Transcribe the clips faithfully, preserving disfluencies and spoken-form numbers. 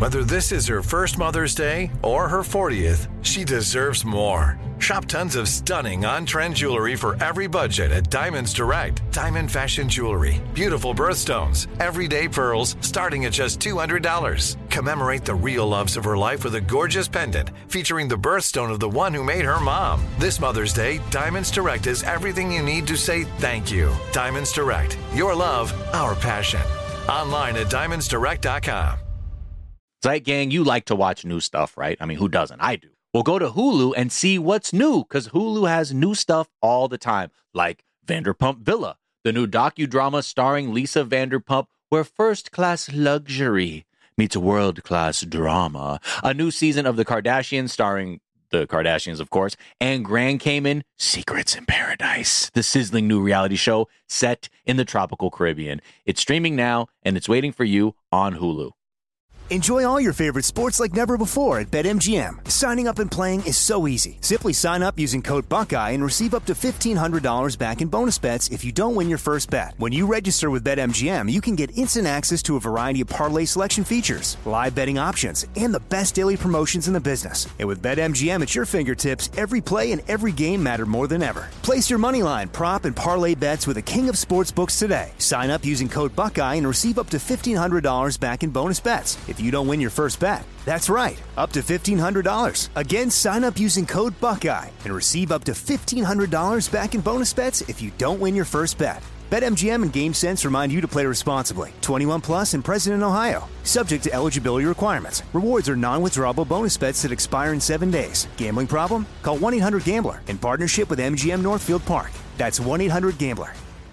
Whether this is her first Mother's Day or her fortieth, she deserves more. Shop tons of stunning on-trend jewelry for every budget at Diamonds Direct. Diamond fashion jewelry, beautiful birthstones, everyday pearls starting at just two hundred dollars. Commemorate the real loves of her life with a gorgeous pendant featuring the birthstone of the one who made her mom. This Mother's Day, Diamonds Direct is everything you need to say thank you. Diamonds Direct, your love, our passion. Online at diamonds direct dot com. Zeit Gang, you like to watch new stuff, right? I mean, who doesn't? I do. Well, go to Hulu and see what's new, because Hulu has new stuff all the time, like Vanderpump Villa, the new docudrama starring Lisa Vanderpump, where first-class luxury meets world-class drama. A new season of The Kardashians starring the Kardashians, of course, and Grand Cayman, Secrets in Paradise, the sizzling new reality show set in the tropical Caribbean. It's streaming now, and it's waiting for you on Hulu. Enjoy all your favorite sports like never before at BetMGM. Signing up and playing is so easy. Simply sign up using code Buckeye and receive up to fifteen hundred dollars back in bonus bets if you don't win your first bet. When you register with BetMGM, you can get instant access to a variety of parlay selection features, live betting options, and the best daily promotions in the business. And with BetMGM at your fingertips, every play and every game matter more than ever. Place your moneyline, prop, and parlay bets with the king of sportsbooks today. Sign up using code Buckeye and receive up to fifteen hundred dollars back in bonus bets if you don't win your first bet. That's right, up to fifteen hundred dollars. Again, sign up using code Buckeye and receive up to fifteen hundred dollars back in bonus bets if you don't win your first bet. BetMGM and GameSense remind you to play responsibly. twenty-one plus and present in Ohio. Subject to eligibility requirements. Rewards are non-withdrawable bonus bets that expire in seven days. Gambling problem? Call one eight hundred gambler in partnership with M G M Northfield Park. That's one eight hundred gambler.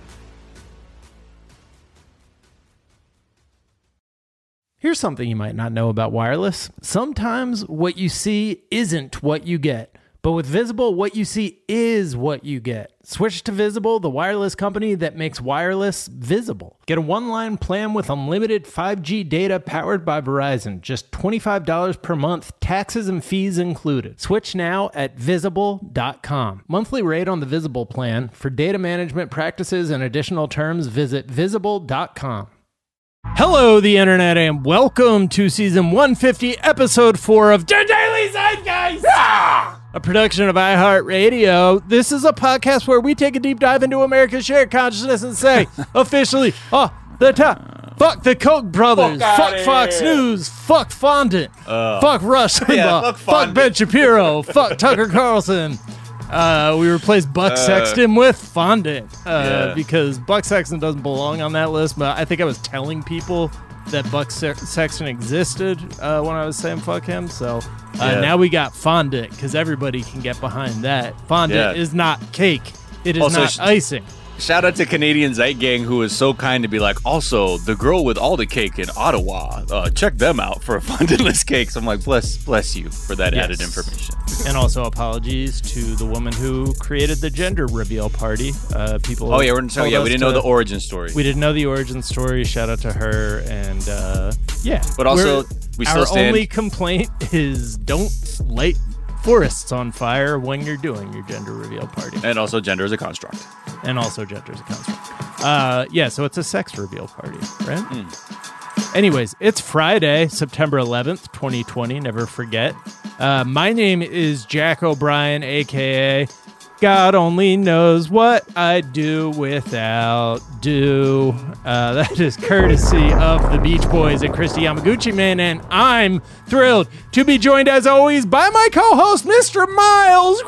Here's something you might not know about wireless. Sometimes what you see isn't what you get. But with Visible, what you see is what you get. Switch to Visible, the wireless company that makes wireless visible. Get a one-line plan with unlimited five G data powered by Verizon. Just twenty-five dollars per month, taxes and fees included. Switch now at visible dot com. Monthly rate on the Visible plan. For data management practices and additional terms, visit visible dot com. Hello, the internet, and welcome to season one fifty, episode four of The Daily Zeitgeist, ah! a production of iHeartRadio. This is a podcast where we take a deep dive into America's shared consciousness and say, officially, off the top, fuck the Koch brothers, fuck, fuck Fox here. News, fuck Fondant, uh, fuck Rush Limbaugh, yeah, fuck, fuck Ben Shapiro, fuck Tucker Carlson. Uh, we replaced Buck uh, Sexton with Fondant uh, yeah. because Buck Sexton doesn't belong on that list, but I think I was telling people that Buck Se- Sexton existed uh, when I was saying fuck him, so uh, yeah. now we got Fondant because everybody can get behind that. Fondant yeah. is not cake. It is also, not sh- icing. Shout out to Canadian Zeit Gang, who is so kind to be like, also, the girl with all the cake in Ottawa, uh, check them out for fondantless cakes. I'm like, bless bless you for that yes. added information. And also apologies to the woman who created the gender reveal party. Uh, people. Oh, yeah, we're, so, yeah we didn't to, know the origin story. We didn't know the origin story. Shout out to her. And uh, yeah. But also, we still our stand. Our only complaint is don't light forests on fire when you're doing your gender reveal party. And also, gender is a construct. And also, gender is a construct. Uh, yeah, so it's a sex reveal party, right? Mm. Anyways, it's Friday, September eleventh, twenty twenty. Never forget. Uh, my name is Jack O'Brien, a k a. God only knows what I do without do. Uh, that is courtesy of the Beach Boys and Christy Yamaguchi Man, and I'm thrilled to be joined, as always, by my co-host, Mister Miles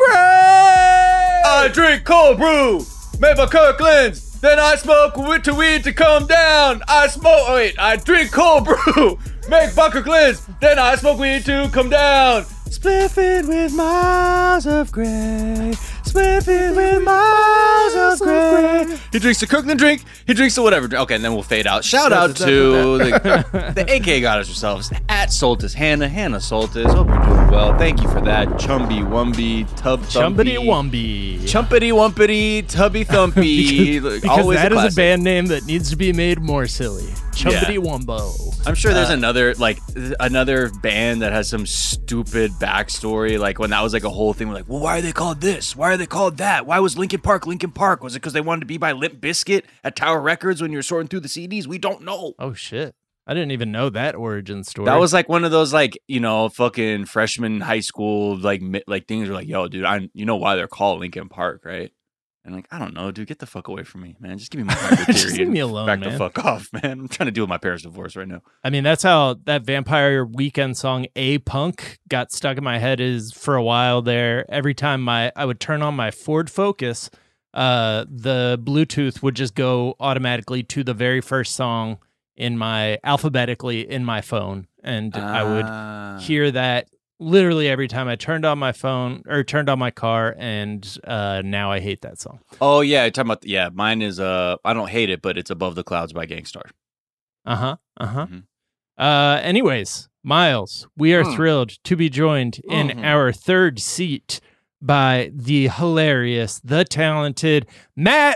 Gray. I drink cold brew, made by Kirkland's, then I smoke weed to weed to come down. I smoke, oh wait, I drink cold brew, make by Kirkland's, then I smoke weed to come down. Spliffing with Miles of Gray. Spliffing with Miles of Gray. He drinks the Kirkland drink. He drinks the whatever drink. Okay, and then we'll fade out. Shout out to the, the A K goddess herself, at Soltis Hannah. Hannah Soltis. Hope you're doing well. Thank you for that. Chumby Wumby, Tub Thumpy. Chumpity Wumpy. Chumpity Wumpity, Tubby Thumpy. because because Always that a is a band name that needs to be made more silly. Chumpity yeah. Wumbo. I'm sure there's uh, another like another band that has some stupid backstory. Like when that was like a whole thing. We're like, well, why are they called this? Why are they called that? Why was Linkin Park Linkin Park? Was it because they wanted to be by Limp Bizkit at Tower Records when you were sorting through the C Ds? We don't know. Oh shit. I didn't even know that origin story. That was like one of those like, you know, fucking freshman high school like mi- like things were like, yo, dude, I you know why they're called Lincoln Park, right? And like, I don't know, dude, get the fuck away from me, man. Just give me my hundred Just leave me alone, back man. the fuck off, man. I'm trying to deal with my parents' divorce right now. I mean, that's how that Vampire Weekend song "A Punk" got stuck in my head. Is for a while there. Every time my I would turn on my Ford Focus, uh, the Bluetooth would just go automatically to the very first song in my alphabetically in my phone, and uh, I would hear that literally every time I turned on my phone or turned on my car, and uh, now I hate that song. Oh yeah, you're talking about yeah. Mine is uh, I don't hate it, but it's "Above the Clouds" by Gangstar. Uh huh. Uh huh. Mm-hmm. Uh. Anyways, Miles, we are Mm. thrilled to be joined in Mhm. our third seat by the hilarious, the talented Matt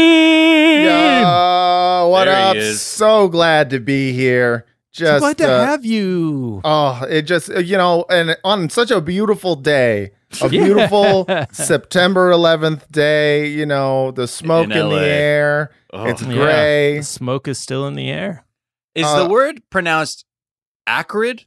Lee. Yo, what There he up? is. So glad to be here. So Just glad to uh, have you. oh, it just uh, you know, and on such a beautiful day, a Yeah. beautiful September eleventh day. You know, the smoke In in, L A. the air. Oh. It's Yeah, gray. the smoke is still in the air. Is Uh, the word pronounced acrid?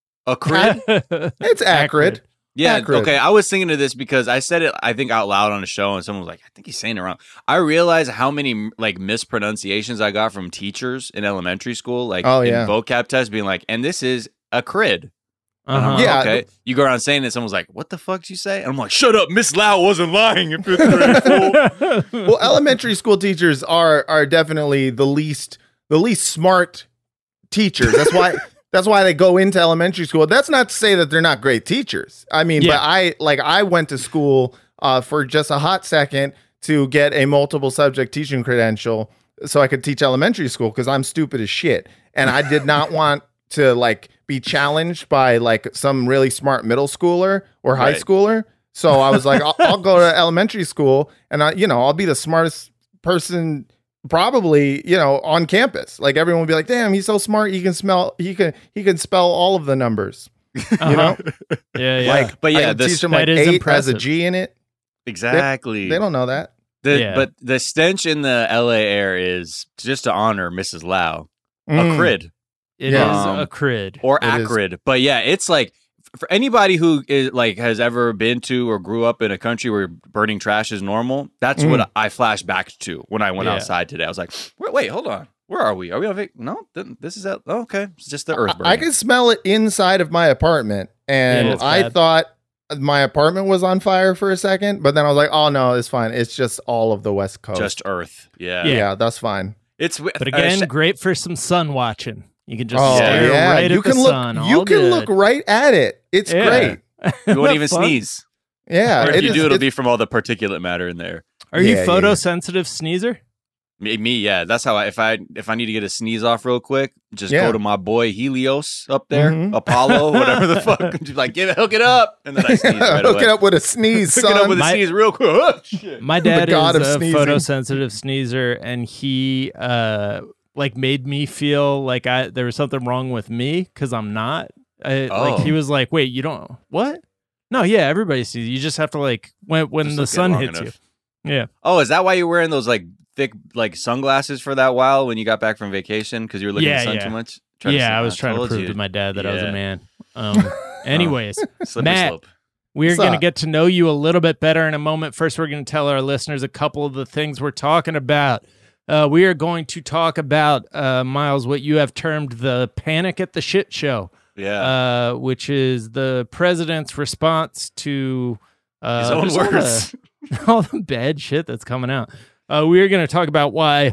Acrid? It's acrid. Yeah, Acrid. okay. I was thinking of this because I said it, I think, out loud on a show, and someone was like, I think he's saying it wrong. I realized how many like mispronunciations I got from teachers in elementary school, like Oh, in yeah. vocab tests, being like, and this is acrid. And I'm Uh-huh. like, Yeah. okay. You go around saying it, someone's like, what the fuck did you say? And I'm like, shut up, Miss Lau wasn't lying in fifth grade, fool. Well, elementary school teachers are are definitely the least the least smart teachers. That's why that's why they go into elementary school. That's not to say that they're not great teachers. I mean, Yeah. but I like I went to school uh, for just a hot second to get a multiple subject teaching credential so I could teach elementary school because I'm stupid as shit, and I did not want to like be challenged by like some really smart middle schooler or high Right. schooler. So I was like, I'll, I'll go to elementary school, and I, you know, I'll be the smartest person probably, you know, on campus. Like everyone will be like, damn, he's so smart. He can smell, he can, he can spell all of the numbers, you know, Yeah, yeah. like, But I yeah, can this- teach them that like is eight has a impressive. G in it. Exactly. They don't know that. The, Yeah. But the stench in the L A air is just to honor Missus Lau. Mm. Acrid. It is Yeah. Um, a crid. or It is. acrid. But yeah, it's like f- for anybody who is like has ever been to or grew up in a country where burning trash is normal. That's Mm. what I flash back to when I went Yeah. outside today. I was like, wait, wait, hold on. Where are we? Are we on vac- No, th- this is out. Oh, okay, it's just the earth burning. I can smell it inside of my apartment, and Yeah, it's I bad. thought my apartment was on fire for a second, but then I was like, oh no, it's fine. It's just all of the West Coast. just earth. Yeah, yeah, Yeah. that's fine. It's But uh, again, sh- great for some sun watching. You can just Oh stare yeah, right you at can the look. sun. You all can good. look right at it. It's Yeah. great. you won't even Fun. sneeze. Yeah, Or if it you is- do, it'll it's- be from all the particulate matter in there. Are you Yeah, yeah, yeah. photosensitive sneezer? Me, me, yeah. That's how I if I if I need to get a sneeze off real quick, just Yeah. go to my boy Helios up there, Mhm. Apollo, whatever the fuck. Just like, give it, hook it up, and then I sneeze right Hook away. it up with a sneeze, Hook it up son. with a My- sneeze real quick. Oh, shit. My dad god is of a sneezing. photosensitive sneezer, and he uh like made me feel like I there was something wrong with me because I'm not. I, Oh. Like he was like, "Wait, you don't what? No, yeah, everybody sees. You just have to like when when Just the look at it sun long hits enough. you." Yeah, Oh, is that why you're wearing those like thick like sunglasses for that while when you got back from vacation because you were looking Yeah, at the sun yeah. too much? Trying to yeah. say, I was trying to told prove you. to my dad that I was Yeah. a man. Um, anyways, Slippery Matt, slope. we're What's going to up? get to know you a little bit better in a moment. First, we're going to tell our listeners a couple of the things we're talking about. Uh, we are going to talk about, uh, Miles, what you have termed the Panic at the Shit Show, Yeah, uh, which is the president's response to uh, his own just all words. the, all the bad shit that's coming out. Uh, we are going to talk about why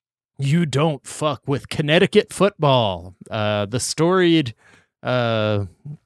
you don't fuck with Connecticut football, uh, the storied uh,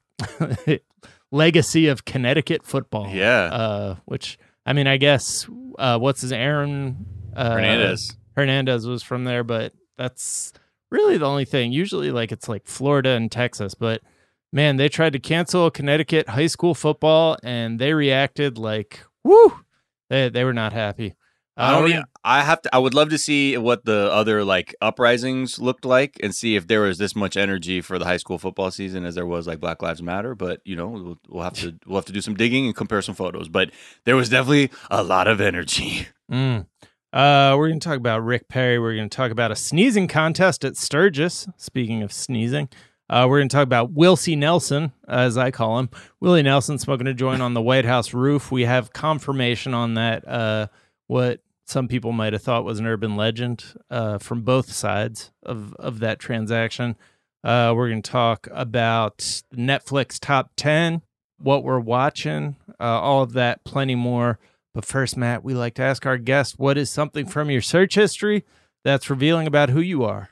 legacy of Connecticut football. Yeah. Uh, which, I mean, I guess, uh, what's his Aaron uh, Hernandez. Hernandez was from there, but that's really the only thing. Usually, like, it's like Florida and Texas, but man, they tried to cancel Connecticut high school football and they reacted like, woo, they, they were not happy. I Uh, don't. we're e- I have to. I would love to see what the other like uprisings looked like, and see if there was this much energy for the high school football season as there was like Black Lives Matter. But you know, we'll, we'll have to we'll have to do some digging and compare some photos. But there was definitely a lot of energy. Mm. Uh, we're going to talk about Rick Perry. We're going to talk about a sneezing contest at Sturgis. Speaking of sneezing, uh, we're going to talk about Wilcie Nelson, as I call him. Willie Nelson smoking a joint on the White House roof. We have confirmation on that. Uh, what some people might have thought was an urban legend uh, from both sides of, of that transaction. Uh, we're going to talk about Netflix top ten, what we're watching, uh, all of that, plenty more. But first, Matt, we like to ask our guests, what is something from your search history that's revealing about who you are?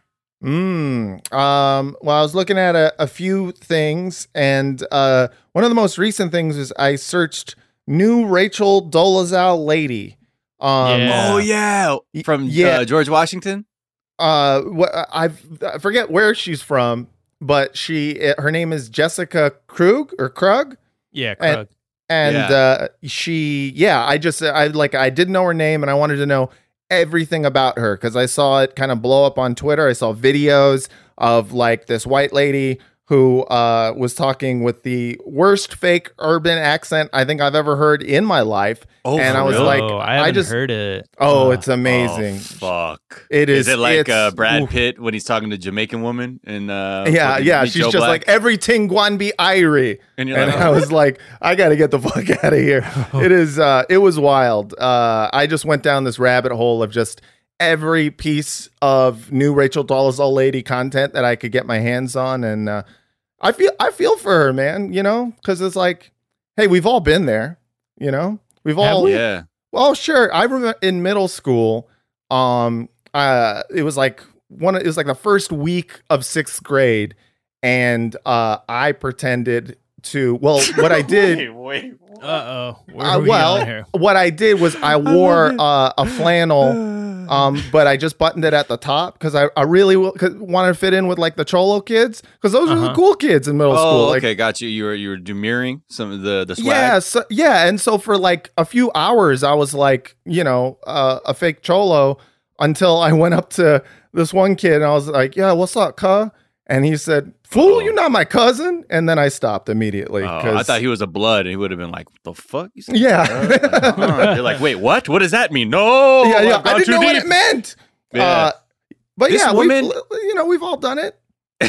Mm, um, well, I was looking at a, a few things, and uh, one of the most recent things is I searched new Rachel Dolezal lady. Um, Yeah. Oh yeah, from yeah. uh, George Washington. Uh, what I've, I forget where she's from, but she her name is Jessica Krug or Krug. Yeah, And- Krug. And Yeah. uh, she, yeah, I just, I like, I didn't know her name, and I wanted to know everything about her because I saw it kind of blow up on Twitter. I saw videos of like this white lady who uh, was talking with the worst fake urban accent I think I've ever heard in my life. Oh, and I was really? like, Oh, I haven't just, heard it. oh, Uh, it's amazing. Oh, fuck. It is- Is it like it's- uh, Brad oof. Pitt when he's talking to Jamaican woman? And uh, yeah, fucking yeah. Meet She's Joe just Black? like every Tingwanbi Irie. And you're And like, I was like, I got to get the fuck out of here. It is, uh, it was wild. Uh, I just went down this rabbit hole of just every piece of new Rachel Dolezal lady content that I could get my hands on. And uh, I feel, I feel for her, man, you know, because it's like, hey, we've all been there, you know, we've Have all, we? yeah. well, sure. I remember in middle school, um, uh, it was like one, it was like the first week of sixth grade. And uh, I pretended to, well, what I did, wait. Uh-oh. Where uh, are we going well, here? what I did was I wore uh, a flannel, um, but I just buttoned it at the top because I, I really w- wanted to fit in with like the Cholo kids because those are the Uh-huh. cool kids in middle school. Oh, Like, okay, got you. You were you were demurring some of the the swag. yeah, so, yeah, and so for like a few hours, I was like, you know, uh, a fake Cholo until I went up to this one kid and I was like, "Yeah, what's up, cuh?" And he said, "Fool, Oh. you're not my cousin." And then I stopped immediately. Oh, 'cause- I thought he was a blood, and he would have been like, "What the fuck?" You said, Yeah. uh, huh. You're like, "Wait, what? What does that mean?" No, yeah, yeah. I've gone I didn't too know what deep. it meant. Yeah. Uh, but This yeah, woman- we've, you know, we've all done it.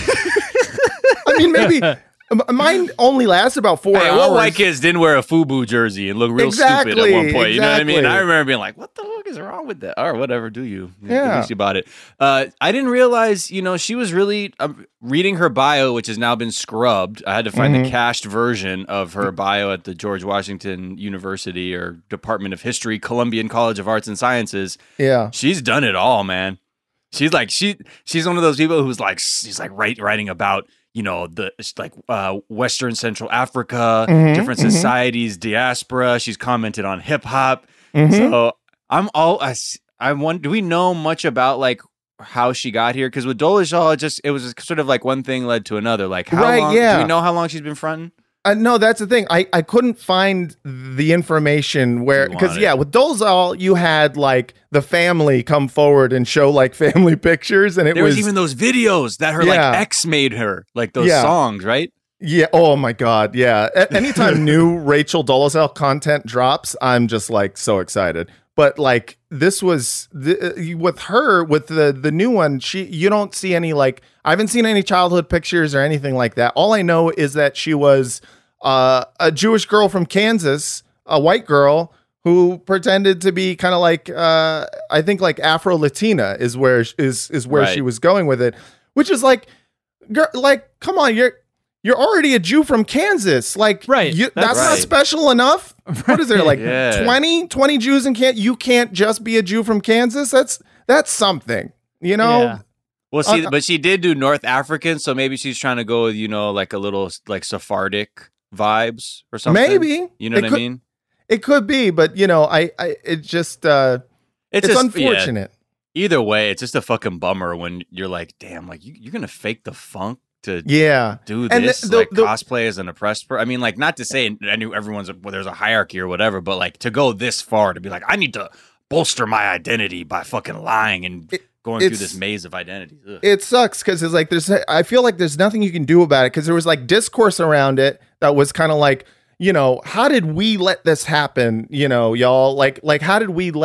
I mean, maybe m- mine only lasts about four Hey, hours. what white kids didn't wear a FUBU jersey and look real stupid at Exactly, one point? You know what I mean? exactly. I remember being like, "What the fuck is wrong with that?" Or whatever. Do you? Yeah. At least you bought it. Uh, I didn't realize. You know, she was really um, reading her bio, which has now been scrubbed. I had to find Mhm. the cached version of her bio at the George Washington University or Department of History, Columbian College of Arts and Sciences. Yeah. She's done it all, man. She's like she she's one of those people who's like she's like write, writing about, you know, the it's like uh, Western Central Africa, Mhm, different mhm. societies, diaspora. She's commented on hip hop. Mhm. So I'm all I, s- I want. Do we know much about like how she got here? Because with Dolezal, it just it was just sort of like one thing led to another. Like how Right, long? yeah. Do we know how long she's been fronting? Uh, no, that's the thing. I, I couldn't find the information where, You because want yeah, it. with Dolezal, you had like the family come forward and show like family pictures, and it There was, was even those videos that her Yeah. like ex made her, like those Yeah. songs, right? yeah. Oh my god, yeah. A- anytime new Rachel Dolezal content drops, I'm just like so excited. But like this was the, with her with the the new one, she you don't see any like I haven't seen any childhood pictures or anything like that. All I know is that she was uh, a Jewish girl from Kansas, a white girl who pretended to be kind of like uh, I think like Afro Latina is where is is where Right. she was going with it, which is like, girl, like come on, you're you're already a Jew from Kansas, like Right. You, That's that's not right. special enough. What is there like Yeah. twenty, twenty Jews in Kansas? You can't just be a Jew from Kansas. That's that's something, you know. Yeah. Well, see, Uh, but she did do North African, so maybe she's trying to go with, you know, like a little like Sephardic vibes or something. Maybe You know It what could- I mean? It could be, but you know, I, I it just uh, it's, just- yeah. unfortunate. Either way, it's just a fucking bummer when you're like, damn, like you, you're gonna fake the funk to Yeah. do And the- this, the- like the- cosplay as an oppressed person. I mean, like, not to say I knew everyone's a, well, there's a hierarchy or whatever, but like to go this far to be like, I need to bolster my identity by fucking lying and It- going through it's- this maze of identities. Ugh. It sucks because it's like there's I feel like there's nothing you can do about it because there was like discourse around it that was kind of like, you know, how did we let this happen? You know, y'all like like how did we let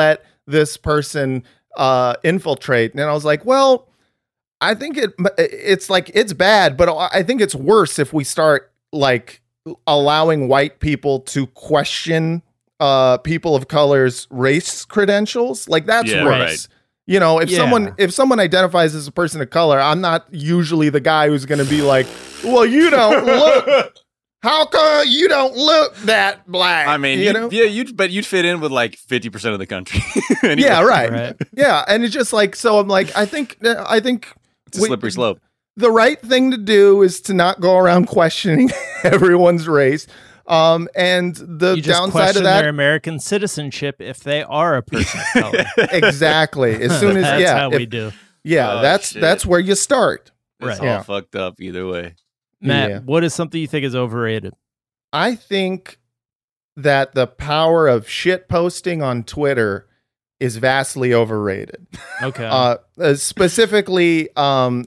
this person uh, infiltrate? And I was like, well, I think it it's like it's bad, but I think it's worse if we start like allowing white people to question uh, people of color's race credentials. Like that's Yeah, worse. right. You know, if Yeah. someone if someone identifies as a person of color, I'm not usually the guy who's going to be like, well, you don't look. How come you don't look that black? I mean, you you know, yeah, you'd but you'd fit in with like fifty percent of the country. Anyway, yeah, right. Right. Yeah, and it's just like so. I'm like, I think, I think It's a we- slippery slope. the right thing to do is to not go around questioning everyone's race. Um, and the You just downside question of that, their American citizenship if they are a person of color. exactly. As soon as That's yeah, how if- we do. yeah, Oh, that's shit. that's where you start. It's Right. all Yeah. fucked up either way. Matt, Yeah. what is something you think is overrated? I think that the power of shit posting on Twitter is vastly overrated. Okay. Uh, uh, specifically, um,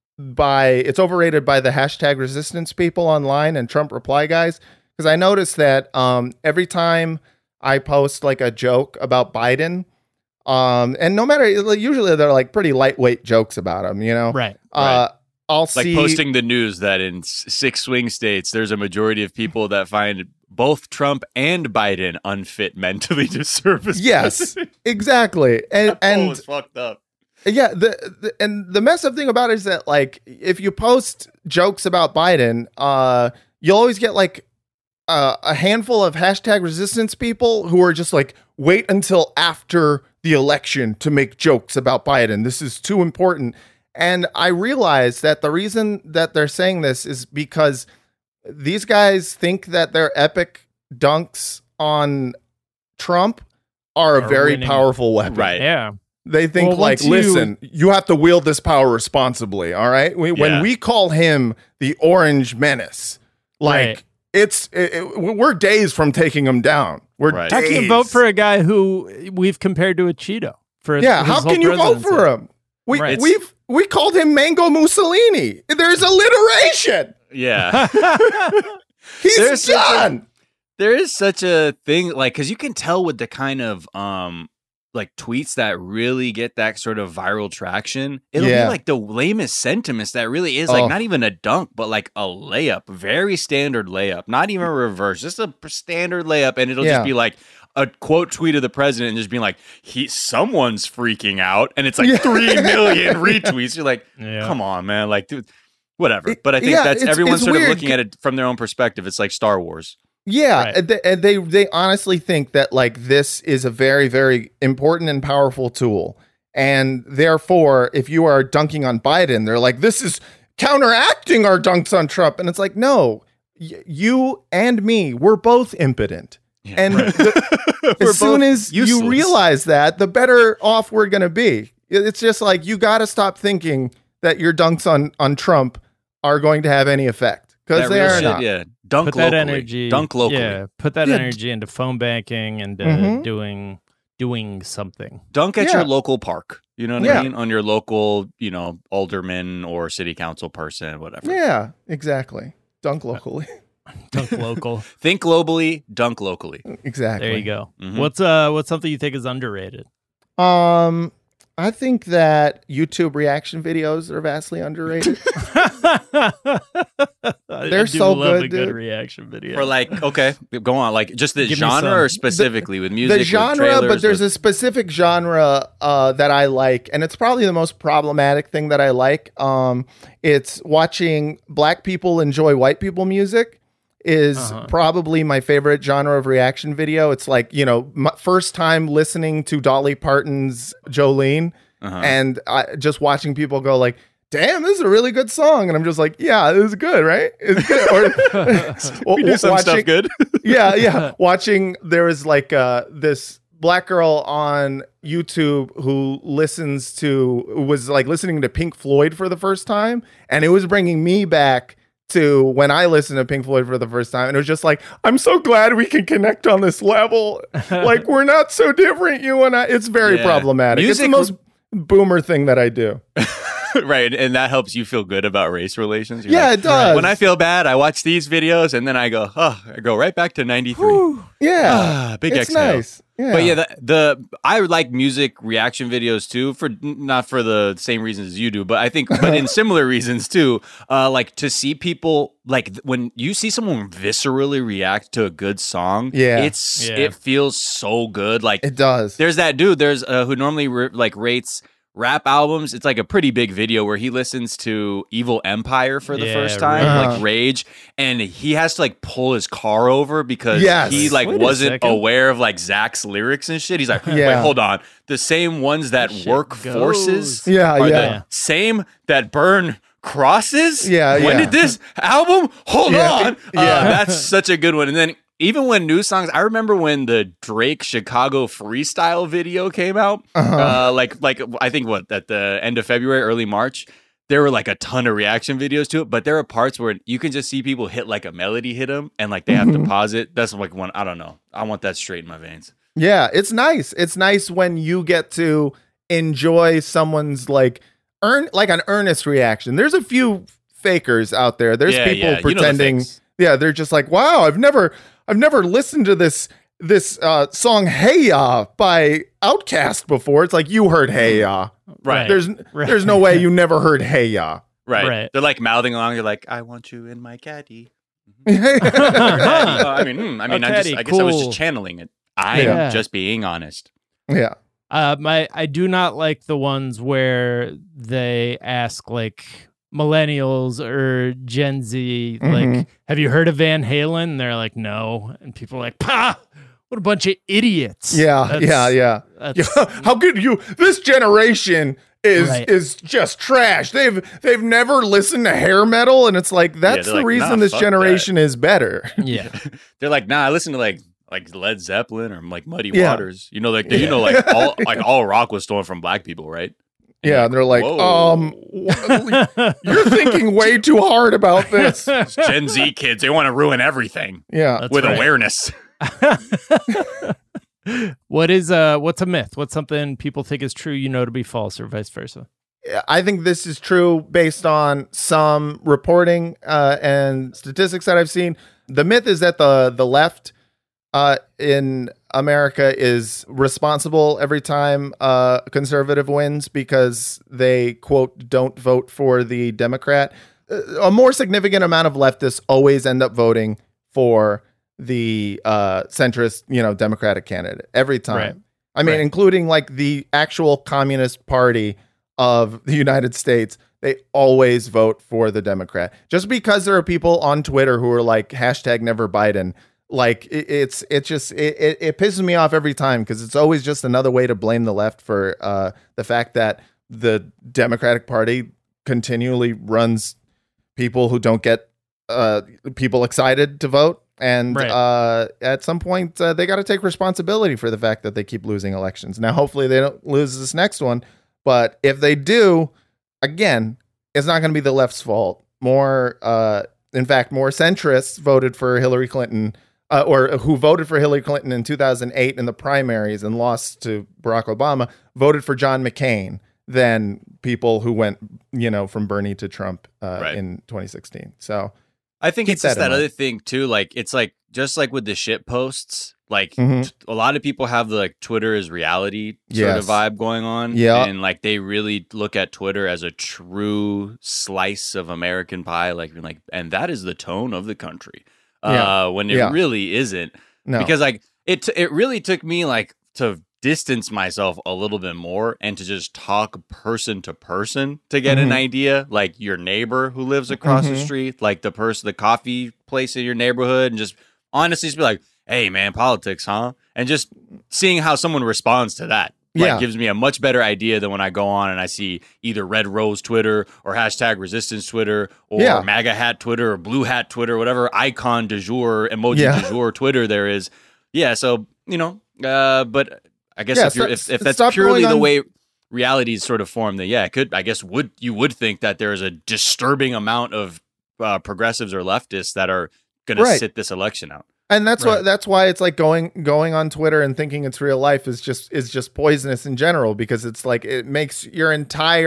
by it's overrated by the hashtag resistance people online and Trump reply guys. Because I noticed that um, every time I post like a joke about Biden, um, and no matter usually they're like pretty lightweight jokes about him, you know, right. Uh, I'll Like see posting the news that in s- six swing states, there's a majority of people that find both Trump and Biden unfit mentally to serve as Yes, president. exactly, and Oh, and it's fucked up. yeah, the, the and the messed up thing about it is that like if you post jokes about Biden, uh, you'll always get like uh, a handful of hashtag resistance people who are just like, wait until after the election to make jokes about Biden. This is too important. And I realized that the reason that they're saying this is because these guys think that their epic dunks on Trump are a Are very winning. powerful weapon. Right. Yeah. They think Well, like, once you- listen, you have to wield this power responsibly. All right. We, Yeah. When we call him the Orange Menace, like Right. it's it, it- we're days from taking him down. We're Right. How days. can you vote for a guy who we've compared to a Cheeto? For Yeah. his How whole can you vote presidency? for him? We Right. we've we called him Mango Mussolini. There's alliteration. Yeah. He's There's such a- done. There is such a thing, like, because you can tell with the kind of um like tweets that really get that sort of viral traction. It'll Yeah. be like the lamest sentiments that really is like Oh. not even a dunk, but like a layup, very standard layup, not even reverse, just a standard layup, and it'll Yeah. just be like a quote tweet of the president and just being like, he someone's freaking out, and it's like Yeah. three million retweets. You're like, Yeah. come on, man, like, dude, whatever. It- But I think yeah, that's it's- everyone's it's sort weird. of looking at it from their own perspective. It's like Star Wars. Yeah, Right. and they, and they they honestly think that like this is a very very important and powerful tool, and therefore, if you are dunking on Biden, they're like, this is counteracting our dunks on Trump, and it's like, no, y- you and me, we're both impotent, and the- We're as soon both as you useless. realize that, the better off we're gonna be. It's just like you got to stop thinking that your dunks on on Trump are going to have any effect because That they real are shit, not. yeah. Dunk Put that locally. energy. Dunk locally. Yeah. Put that Yeah. energy into phone banking and uh, Mhm. doing doing something. Dunk at Yeah. your local park. You know what Yeah. I mean? On your local, you know, alderman or city council person, whatever. Yeah, exactly. Dunk locally. Dunk local. Think globally, dunk locally. Exactly. There you go. Mhm. What's uh what's something you think is underrated? Um, I think that YouTube reaction videos are vastly underrated. They're so love good, a good dude. reaction video. Or like, okay, go on. Like just the Give me genre some. or specifically with music? the with genre, trailers, but there's with- a specific genre uh, that I like, and it's probably the most problematic thing that I like. Um, it's watching black people enjoy white people music. Is Uh-huh. probably my favorite genre of reaction video. It's like, you know, my first time listening to Dolly Parton's Jolene, Uh-huh. and I, just watching people go like, damn, this is a really good song. And I'm just like, yeah, it was good, right? It's good. Or, we do some watching, stuff good. yeah, yeah. Watching, there was like uh, this black girl on YouTube who listens to, was like listening to Pink Floyd for the first time. And it was bringing me back to when I listened to Pink Floyd for the first time. And it was just like, I'm so glad we can connect on this level. Like, we're not so different, you and I. It's very Yeah. problematic. Music- it's the most boomer thing that I do. right, and that helps you feel good about race relations. You're Yeah, like, it does. when I feel bad, I watch these videos, and then I go, oh, I go right back to ninety-three. Yeah, Ah, big it's exhale. nice. Yeah. But yeah, the, the I like music reaction videos too, for not for the same reasons as you do, but I think, but in similar reasons too. Uh, like to see people like th- when you see someone viscerally react to a good song, Yeah. it's Yeah. it feels so good. Like it does. there's that dude, there's uh, who normally re- like rates rap albums. It's like a pretty big video where he listens to Evil Empire for the Yeah, first time, right. like Rage, and he has to like pull his car over because Yes. he like Wait a wasn't second. aware of like Zach's lyrics and shit. He's like, wait, Yeah. hold on. The same ones that Shit work goes. forces Yeah, are yeah. the same that burn crosses? Yeah, When yeah. did this album? Hold Yeah, on. Uh, yeah. that's such a good one. And then even when new songs, I remember when the Drake Chicago freestyle video came out, Uh-huh. uh, like like I think what at the end of February, early March, there were like a ton of reaction videos to it, but there are parts where you can just see people hit like a melody hit them and like they have Mm-hmm. to pause it. That's like one, I don't know. I want that straight in my veins. Yeah, it's nice. It's nice when you get to enjoy someone's like earn like an earnest reaction. There's a few fakers out there. There's Yeah, people yeah, you know the pretending. fakes. Yeah, they're just like, wow, I've never, I've never listened to this this uh, song "Hey Ya" by Outkast before. It's like you heard "Hey Ya." Right. There's Right. there's no way you never heard "Hey Ya." Right. Right. They're like mouthing along. They're like, I want you in my caddy. I mean, hmm, I mean, Oh, I just, caddy, I guess I was cool. just channeling it. I'm Yeah. just being honest. Yeah. Uh, my I do not like the ones where they ask like millennials or Gen Z, like, Mhm. have you heard of Van Halen? And they're like, no, and people are like, "Pah, what a bunch of idiots!" Yeah, That's- yeah, yeah. that's- Yeah, how could you? This generation is Right. is just trash. They've they've never listened to hair metal, and it's like that's they're the like, reason nah, this fuck generation is better. yeah. They're like, nah, I listen to like like Led Zeppelin or like Muddy Yeah. Waters. You know, like you know, like all like all rock was stolen from black people, right? Yeah, and they're like, Whoa. um, you're thinking way too hard about this. These Gen Z kids, they want to ruin everything Yeah, That's with right. awareness. What is uh what's a myth? What's something people think is true you know to be false, or vice versa? I think this is true based on some reporting uh, and statistics that I've seen. The myth is that the the left uh, in America is responsible every time uh, a conservative wins because they, quote, don't vote for the Democrat. Uh, A more significant amount of leftists always end up voting for the uh, centrist, you know, Democratic candidate every time. Right. I mean, Right. including like the actual Communist Party of the United States, they always vote for the Democrat. Just because there are people on Twitter who are like hashtag never Biden, like it, it's it's just it, it, it pisses me off every time because it's always just another way to blame the left for uh, the fact that the Democratic Party continually runs people who don't get uh, people excited to vote. And Right. uh, at some point, uh, they got to take responsibility for the fact that they keep losing elections. Now, hopefully, they don't lose this next one. But if they do, again, it's not going to be the left's fault. More, uh, in fact, more centrists voted for Hillary Clinton, uh, or who voted for Hillary Clinton in two thousand eight in the primaries and lost to Barack Obama, voted for John McCain than people who went, you know, from Bernie to Trump uh, Right. in twenty sixteen. So, I think Keep it's just that in that mind. other thing too. Like it's like just like with the shit posts, like Mhm. t- a lot of people have the like Twitter is reality sort Yes. of vibe going on. Yeah. And like they really look at Twitter as a true slice of American pie. Like you're like, and that is the tone of the country. Yeah. Uh when it Yeah. really isn't. no. Because like it t- it really took me like to distance myself a little bit more and to just talk person to person to get an Mhm. idea, like your neighbor who lives across the Mhm. street, like the person, the coffee place in your neighborhood, and just honestly just be like, hey man, politics, huh? And just seeing how someone responds to that. Like Yeah. gives me a much better idea than when I go on and I see either Red Rose Twitter or hashtag resistance Twitter or Yeah. MAGA hat Twitter or blue hat Twitter, whatever icon du jour, emoji Yeah. du jour Twitter there is. Yeah, so you know, uh, but I guess Yeah, if you're stop- if, if that's stop purely going the on- way reality is sort of formed, then yeah, it could I guess would you would think that there is a disturbing amount of uh, progressives or leftists that are going Right. to sit this election out. And that's Right. what that's why it's like going going on Twitter and thinking it's real life is just is just poisonous in general because it's like it makes your entire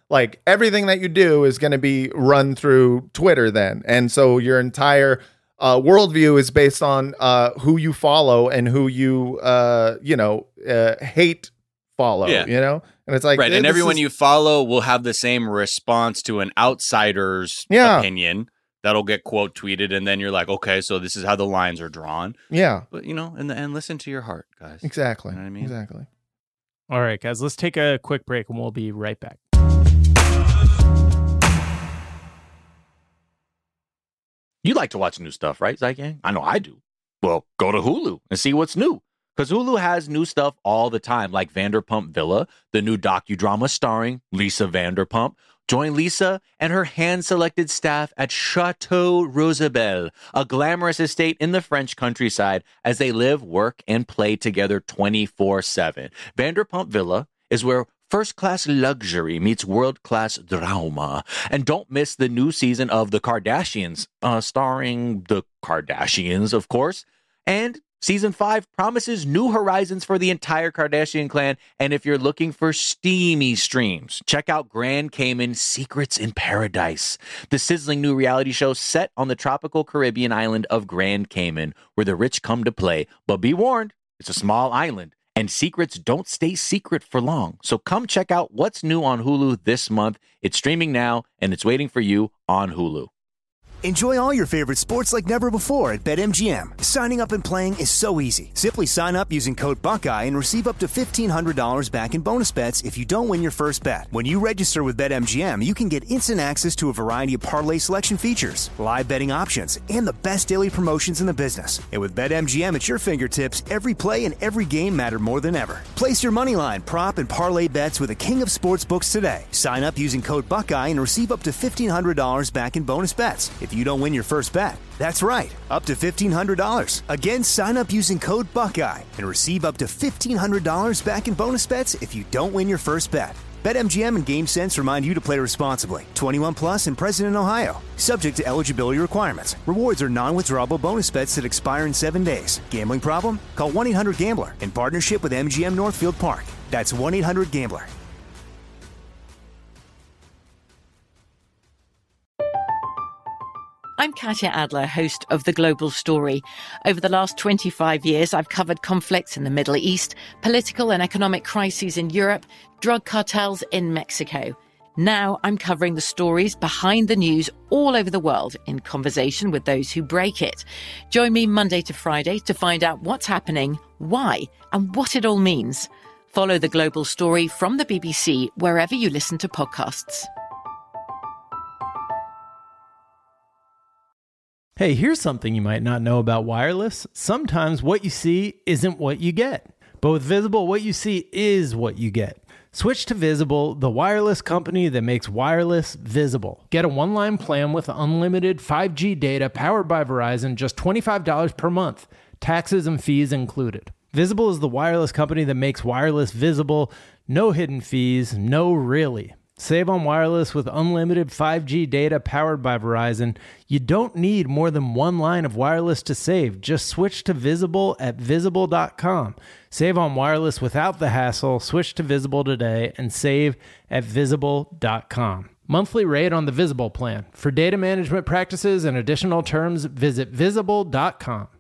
like everything that you do is going to be run through Twitter then. And so your entire uh, worldview is based on uh, who you follow and who you, uh, you know, uh, hate follow, Yeah. you know? And it's like, right. And this everyone is- you follow will have the same response to an outsider's Yeah. opinion that'll get quote tweeted. And then you're like, okay, so this is how the lines are drawn. Yeah, But, you know, in the end, listen to your heart, guys. exactly. You know what I mean? Exactly. All right, guys, let's take a quick break and we'll be right back. You like to watch new stuff, right, Zygang? I know I do. Well, go to Hulu and see what's new. Because Hulu has new stuff all the time, like Vanderpump Villa, the new docudrama starring Lisa Vanderpump. Join Lisa and her hand-selected staff at Chateau Rosabelle, a glamorous estate in the French countryside, as they live, work, and play together twenty-four seven. Vanderpump Villa is where first-class luxury meets world-class drama. And don't miss the new season of The Kardashians, uh, starring the Kardashians, of course. And Season five promises new horizons for the entire Kardashian clan. And if you're looking for steamy streams, check out Grand Cayman Secrets in Paradise, the sizzling new reality show set on the tropical Caribbean island of Grand Cayman, where the rich come to play. But be warned, it's a small island, and secrets don't stay secret for long. So come check out what's new on Hulu this month. It's streaming now, and it's waiting for you on Hulu. Enjoy all your favorite sports like never before at BetMGM. Signing up and playing is so easy. Simply sign up using code Buckeye and receive up to fifteen hundred dollars back in bonus bets if you don't win your first bet. When you register with BetMGM, you can get instant access to a variety of parlay selection features, live betting options, and the best daily promotions in the business. And with BetMGM at your fingertips, every play and every game matter more than ever. Place your moneyline, prop, and parlay bets with the king of sportsbooks today. Sign up using code Buckeye and receive up to fifteen hundred dollars back in bonus bets if you don't win your first bet. That's right, up to fifteen hundred dollars. Again, sign up using code Buckeye and receive up to fifteen hundred dollars back in bonus bets if you don't win your first bet. BetMGM and GameSense remind you to play responsibly. twenty-one plus and present in Ohio. Subject to eligibility requirements. Rewards are non-withdrawable bonus bets that expire in seven days. Gambling problem? Call one eight hundred gambler in partnership with M G M Northfield Park. That's one eight hundred gambler. I'm Katya Adler, host of The Global Story. Over the last twenty-five years, I've covered conflicts in the Middle East, political and economic crises in Europe, drug cartels in Mexico. Now I'm covering the stories behind the news all over the world in conversation with those who break it. Join me Monday to Friday to find out what's happening, why, and what it all means. Follow The Global Story from the B B C wherever you listen to podcasts. Hey, here's something you might not know about wireless. Sometimes what you see isn't what you get. But with Visible, what you see is what you get. Switch to Visible, the wireless company that makes wireless visible. Get a one-line plan with unlimited five G data powered by Verizon, just twenty-five dollars per month, taxes and fees included. Visible is the wireless company that makes wireless visible. No hidden fees, no really. Save on wireless with unlimited five G data powered by Verizon. You don't need more than one line of wireless to save. Just switch to Visible at visible dot com. Save on wireless without the hassle. Switch to Visible today and save at visible dot com. Monthly rate on the Visible plan. For data management practices and additional terms, visit visible dot com.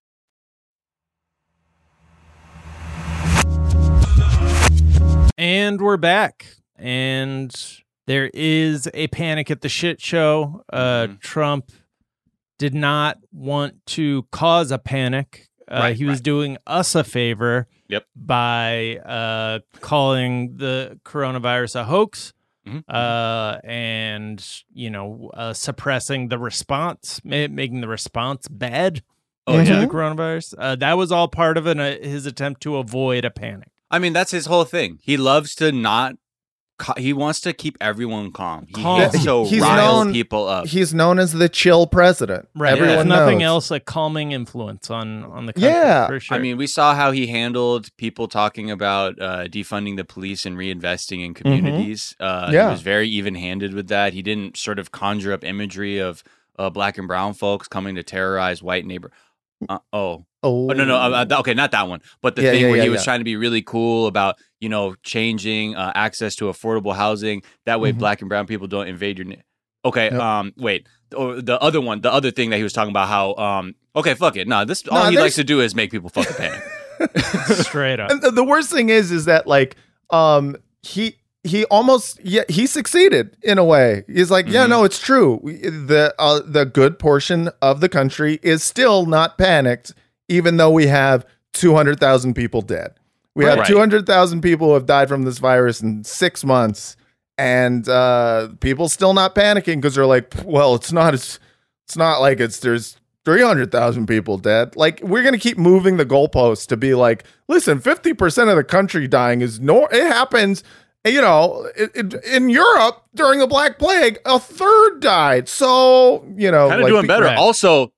And we're back. And there is a panic at the shit show. Uh, mm-hmm. Trump did not want to cause a panic. Uh, right, he was right. doing us a favor Yep. by uh, calling the coronavirus a hoax Mm-hmm. uh, and, you know, uh, suppressing the response, ma- making the response bad Oh, to yeah. the coronavirus. Uh, that was all part of an, uh, his attempt to avoid a panic. I mean, that's his whole thing. He loves to not. He wants to keep everyone calm. He Calm. hates to He's rile known- people up. He's known as the chill president. Right. Everyone if nothing knows. else, a calming influence on, on the country. Yeah. For sure. I mean, we saw how he handled people talking about uh, defunding the police and reinvesting in communities. Uh, Yeah. He was very even-handed with that. He didn't sort of conjure up imagery of uh, black and brown folks coming to terrorize white neighbor. Uh, oh. Oh, Oh, no, no. Uh, uh, okay, not that one. But the Yeah, thing yeah, where yeah, he was yeah. trying to be really cool about, you know, changing uh, access to affordable housing. That way, Mhm. black and brown people don't invade your. Na- okay, Yep. um, wait. Or the other one, the other thing that he was talking about, how, um, okay, fuck it. No, this all Nah, he there's- likes to do is make people fucking panic. Straight up. And the, the worst thing is, is that like, um, he he almost yeah he succeeded in a way. He's like, yeah, Mhm. no, it's true. We- The uh, the good portion of the country is still not panicked, even though we have two hundred thousand people dead. We have Right. two hundred thousand people who have died from this virus in six months, and uh, people still not panicking because they're like, well, it's not as it's not like it's there's three hundred thousand people dead. Like, we're going to keep moving the goalposts to be like, listen, fifty percent of the country dying is no, it happens. You know, it, it, in Europe during the Black Plague, a third died. So, you know, Kind of like, doing be- better. Right. Also,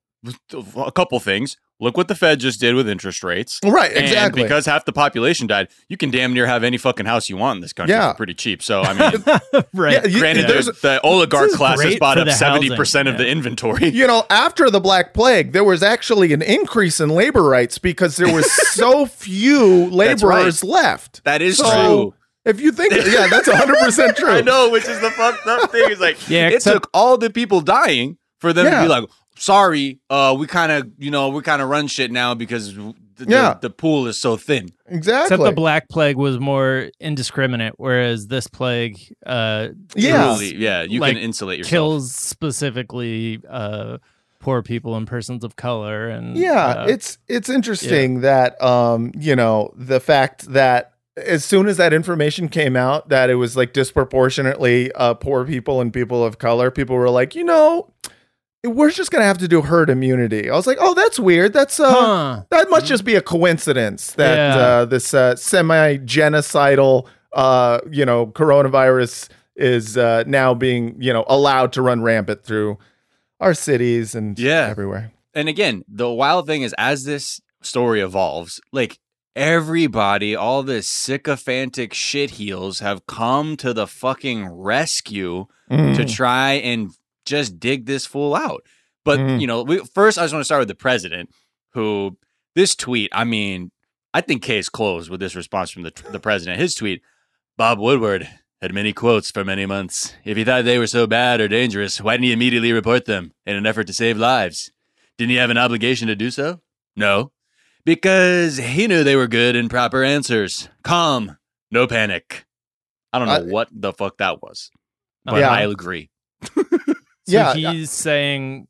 a couple things. Look what the Fed just did with interest rates. Right, And exactly. because half the population died, you can damn near have any fucking house you want in this country Yeah. for pretty cheap. So, I mean, Right. Yeah, you- granted, there's- the, the oligarch This is class has great bought for up the seventy percent housing, of the yeah. inventory. you know, after the Black Plague, there was actually an increase in labor rights because there was so few That's laborers left. That is So, true. If you think, yeah, that's one hundred percent true. I know, which is the fucked up thing. It's like, Yeah, it except- took all the people dying for them to Yeah. be like, sorry, uh, we kind of, you know, we kind of run shit now because the, Yeah. the, the pool is so thin. Exactly. Except the Black Plague was more indiscriminate, whereas this plague uh, Yeah. Truly, yeah, you Like, can insulate yourself. kills specifically uh, poor people and persons of color. And Yeah, uh, it's it's interesting that um, you know, the fact that as soon as that information came out that it was like disproportionately uh, poor people and people of color, people were like, you know, we're just gonna have to do herd immunity. I was like, oh, that's weird. That's uh, Huh. that must just be a coincidence that Yeah. uh, this uh, semi-genocidal, uh, you know, coronavirus is uh, now being, you know, allowed to run rampant through our cities and Yeah. everywhere. And again, the wild thing is, as this story evolves, like everybody, all the sycophantic shitheels have come to the fucking rescue Mm. to try and just dig this fool out. But, Mm. you know, we, first I just want to start with the president, who this tweet, I mean, I think case closed with this response from the, the president. His tweet, Bob Woodward had many quotes for many months. If he thought they were so bad or dangerous, why didn't he immediately report them in an effort to save lives? Didn't he have an obligation to do so? No. Because he knew they were good and proper answers. Calm, no panic. I don't know I- what the fuck that was, but Yeah. I agree. so yeah, he's saying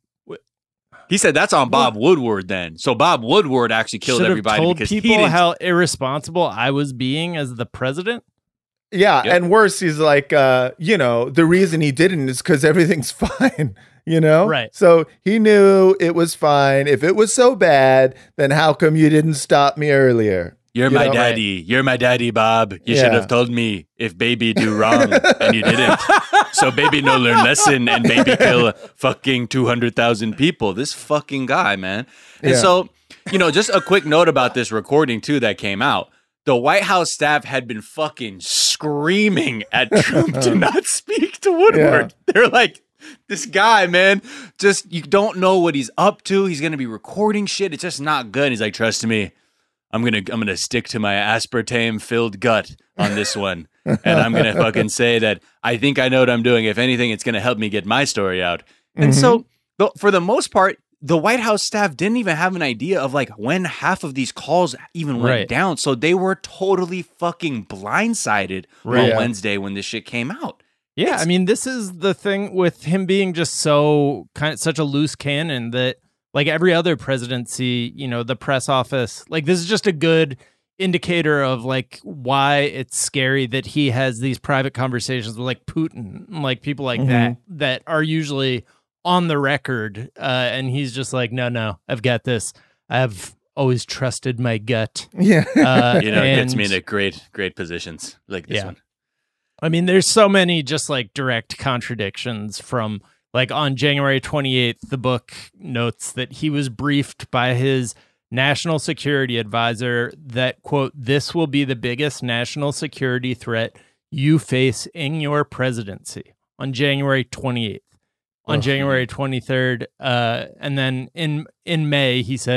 He said that's on Bob Woodward then. So Bob Woodward actually killed should have everybody told because he people didn't. how irresponsible I was being as the president. Yeah, Yep. and worse, he's like, uh, you know, the reason he didn't is because everything's fine, you know? Right. So he knew it was fine. If it was so bad, then how come you didn't stop me earlier? You're You my know? daddy. You're my daddy, Bob. You should Yeah. have told me if baby do wrong and you didn't. So baby no learn lesson and baby kill fucking two hundred thousand people. This fucking guy, man. And Yeah. so, you know, just a quick note about this recording too that came out. The White House staff had been fucking screaming at Trump to not speak to Woodward. They're like, this guy, man, just, you don't know what he's up to. He's going to be recording shit. It's just not good. And he's like, trust me. I'm gonna I'm gonna stick to my aspartame filled gut on this one, and I'm gonna fucking say that I think I know what I'm doing. If anything, it's gonna help me get my story out. And so, the, for the most part, the White House staff didn't even have an idea of like when half of these calls even went Right. down. So they were totally fucking blindsided Right. on Yeah. Wednesday when this shit came out. Yeah, It's- I mean, this is the thing with him being just so kind of such a loose cannon that, like every other presidency, you know, the press office, like this is just a good indicator of like why it's scary that he has these private conversations with like Putin, and, like people like that that are usually on the record, uh, and he's just like, no, no, I've got this. I've always trusted my gut. Yeah. Uh, You know, it gets and- me into great great positions like this Yeah. one. I mean, there's so many just like direct contradictions from like on January twenty-eighth, the book notes that he was briefed by his national security advisor that, quote, this will be the biggest national security threat you face in your presidency on January twenty-eighth. On Ugh. January twenty-third, uh, and then in in May, he said,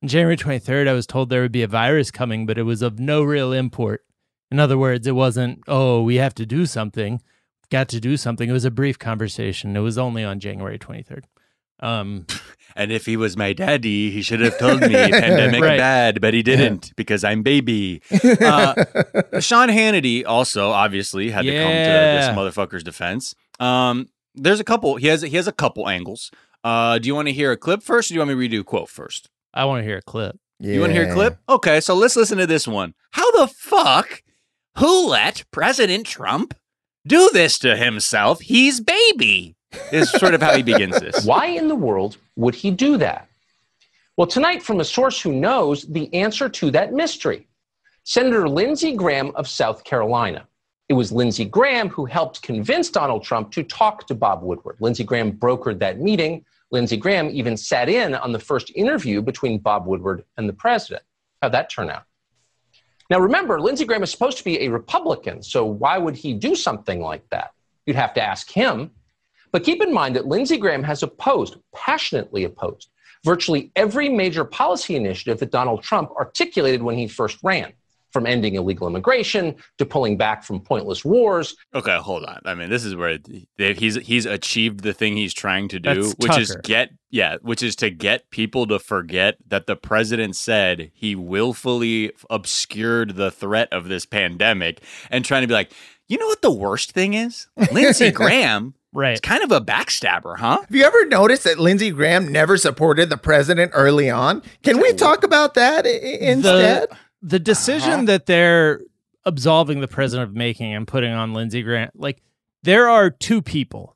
On January twenty-third, I was told there would be a virus coming, but it was of no real import. In other words, it wasn't, oh, we have to do something. We've got to do something. It was a brief conversation. It was only on January twenty-third. Um, and if he was my daddy, he should have told me pandemic Right. bad, but he didn't because I'm baby. Uh, Sean Hannity also obviously had to come to this Yeah. motherfucker's defense. Um, there's a couple. He has he has a couple angles. Uh, do you want to hear a clip first, or do you want me to redo a quote first? I want to hear a clip. Yeah. You want to hear a clip? Okay, so let's listen to this one. How the fuck? Who let President Trump do this to himself? He's baby. Is sort of how he begins this. Why in the world would he do that? Well, tonight, from a source who knows the answer to that mystery, Senator Lindsey Graham of South Carolina. It was Lindsey Graham who helped convince Donald Trump to talk to Bob Woodward. Lindsey Graham brokered that meeting. Lindsey Graham even sat in on the first interview between Bob Woodward and the president. How'd that turn out? Now, remember, Lindsey Graham is supposed to be a Republican, so why would he do something like that? You'd have to ask him. But keep in mind that Lindsey Graham has opposed, passionately opposed, virtually every major policy initiative that Donald Trump articulated when he first ran, from ending illegal immigration to pulling back from pointless wars. Okay, hold on. I mean, this is where they, he's he's achieved the thing he's trying to do, That's which is Tucker. get yeah, which is to get people to forget that the president said he willfully obscured the threat of this pandemic, and trying to be like, you know what the worst thing is? Lindsey Graham Right. is kind of a backstabber, huh? Have you ever noticed that Lindsey Graham never supported the president early on? Can we talk about that I- instead? The, the decision Uh-huh. that they're absolving the president of making and putting on Lindsey Graham, like, there are two people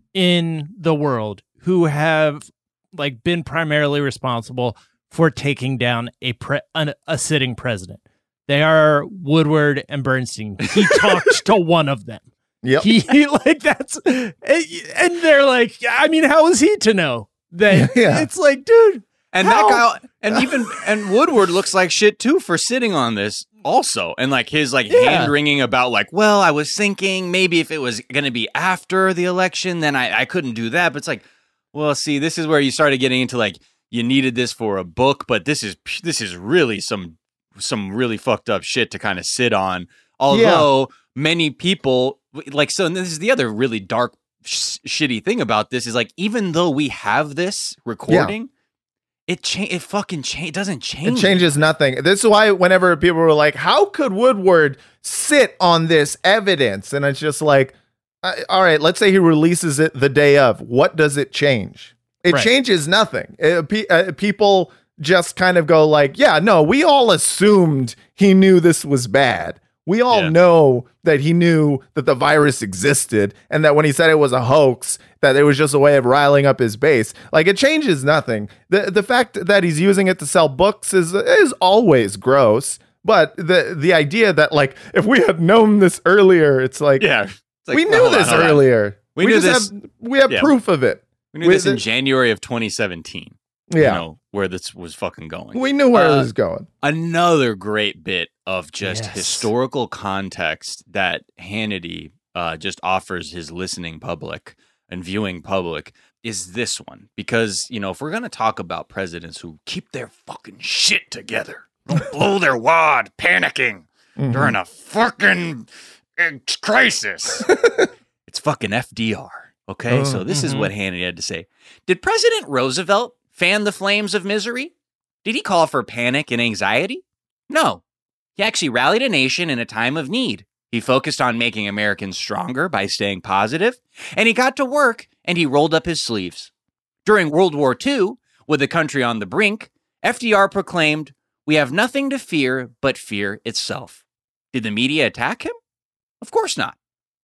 in the world who have, like, been primarily responsible for taking down a pre- an, a sitting president. They are Woodward and Bernstein. He talked to one of them. Yep. He like that's and they're like, I mean, how is he to know that? Yeah. It's like, dude, And how? that guy, and even and Woodward looks like shit too for sitting on this also, and like his like Yeah. hand wringing about like, well, I was thinking maybe if it was going to be after the election, then I I couldn't do that. But it's like, well, see, this is where you started getting into like you needed this for a book, but this is this is really some some really fucked up shit to kind of sit on. Although many people like, so and this is the other really dark sh- shitty thing about this is like, even though we have this recording. It cha- It fucking cha- it doesn't change. It changes nothing. This is why whenever people were like, how could Woodward sit on this evidence? And it's just like, uh, all right, let's say he releases it the day of. What does it change? It Right. changes nothing. Uh, pe- uh, people just kind of go like, yeah, no, we all assumed he knew this was bad. We all Yeah. know that he knew that the virus existed and that when he said it was a hoax, that it was just a way of riling up his base. Like, it changes nothing. The the fact that he's using it to sell books is is always gross. But the the idea that, like, if we had known this earlier, it's like, Yeah, It's like, we well, knew hold on, this hold on. earlier. We knew just this- Have, we have yeah. proof of it. We knew We- this in the- January of twenty seventeen. Yeah. You know, where this was fucking going. We knew where Uh, it was going. Another great bit of just Yes. historical context that Hannity uh, just offers his listening public and viewing public is this one. Because, you know, if we're going to talk about presidents who keep their fucking shit together, don't blow their wad panicking Mm-hmm. during a fucking uh, crisis, it's fucking F D R. Okay, Oh, so this is mhm. what Hannity had to say. Did President Roosevelt fan the flames of misery? Did he call for panic and anxiety? No. He actually rallied a nation in a time of need. He focused on making Americans stronger by staying positive, and he got to work and he rolled up his sleeves. During World War Two, with the country on the brink, F D R proclaimed, "We have nothing to fear but fear itself." Did the media attack him? Of course not.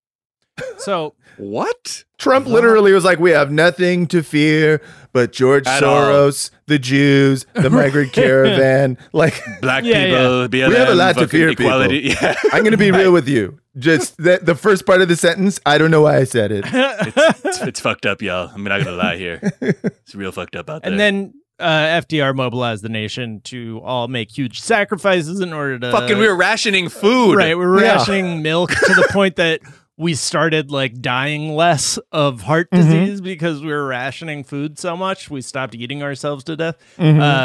So What? Trump literally was like, we have nothing to fear but George At Soros, the Jews, the migrant caravan. Like, Black Yeah, people, B L M, We have a lot to fucking fear, equality. Yeah. I'm going to be real with you. Just that the first part of the sentence, I don't know why I said it. it's, it's fucked up, y'all. I'm not gonna lie here. It's real fucked up out there. and then uh, F D R mobilized the nation to all make huge sacrifices in order to fucking, we were rationing food. right. We were Yeah. rationing milk to the point that we started like dying less of heart Mm-hmm. disease because we were rationing food so much. We stopped eating ourselves to death. Mm-hmm. Uh,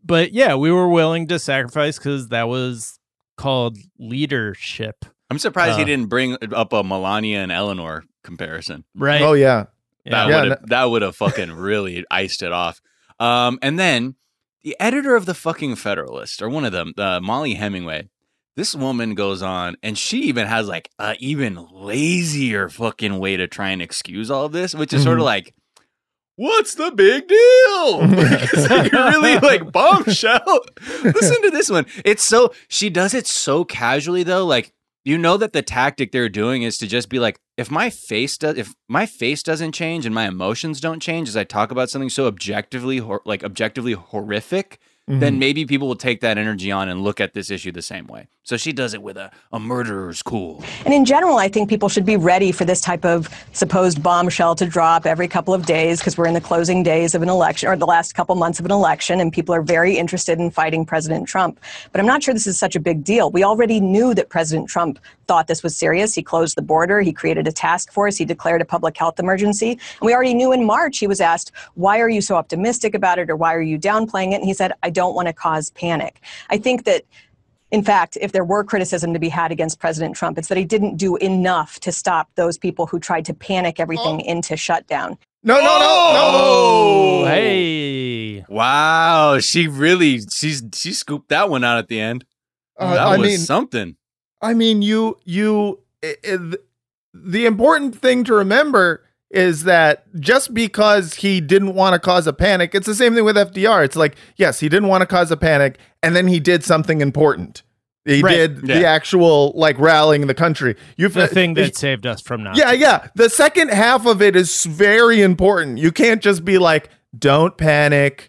but yeah, we were willing to sacrifice because that was called leadership. I'm surprised Uh, he didn't bring up a Melania and Eleanor comparison. Right. Oh yeah. That Yeah, would have no- that would have fucking really iced it off. Um, and then the editor of the fucking Federalist, or one of them, uh, Molly Hemingway. This woman goes on, and she even has like a even lazier fucking way to try and excuse all of this, which is sort of like, what's the big deal? Because you're really like bombshell. Listen to this one. It's so she does it so casually though, like. You know that the tactic they're doing is to just be like, if my face does, if my face doesn't change and my emotions don't change as I talk about something so objectively, hor- like objectively horrific, Mm-hmm. then maybe people will take that energy on and look at this issue the same way. So she does it with a, a murderer's cool. And in general, I think people should be ready for this type of supposed bombshell to drop every couple of days because we're in the closing days of an election, or the last couple months of an election, and people are very interested in fighting President Trump. But I'm not sure this is such a big deal. We already knew that President Trump thought this was serious. He closed the border. He created a task force. He declared a public health emergency. And we already knew in March he was asked, why are you so optimistic about it, or why are you downplaying it? And he said, I don't want to cause panic. I think that, in fact, if there were criticism to be had against President Trump, it's that he didn't do enough to stop those people who tried to panic everything oh. into shutdown. No, no, no, Oh, no. Hey. Wow. She really, she's, she scooped that one out at the end. Uh, that I was mean, something. I mean, you, you, it, it, the important thing to remember is that just because he didn't want to cause a panic, it's the same thing with F D R. It's like, yes, he didn't want to cause a panic, and then he did something important. He Right. did Yeah. the actual, like, rallying the country. You've The thing that saved us from Nazis. Yeah, yeah. The second half of it is very important. You can't just be like, don't panic.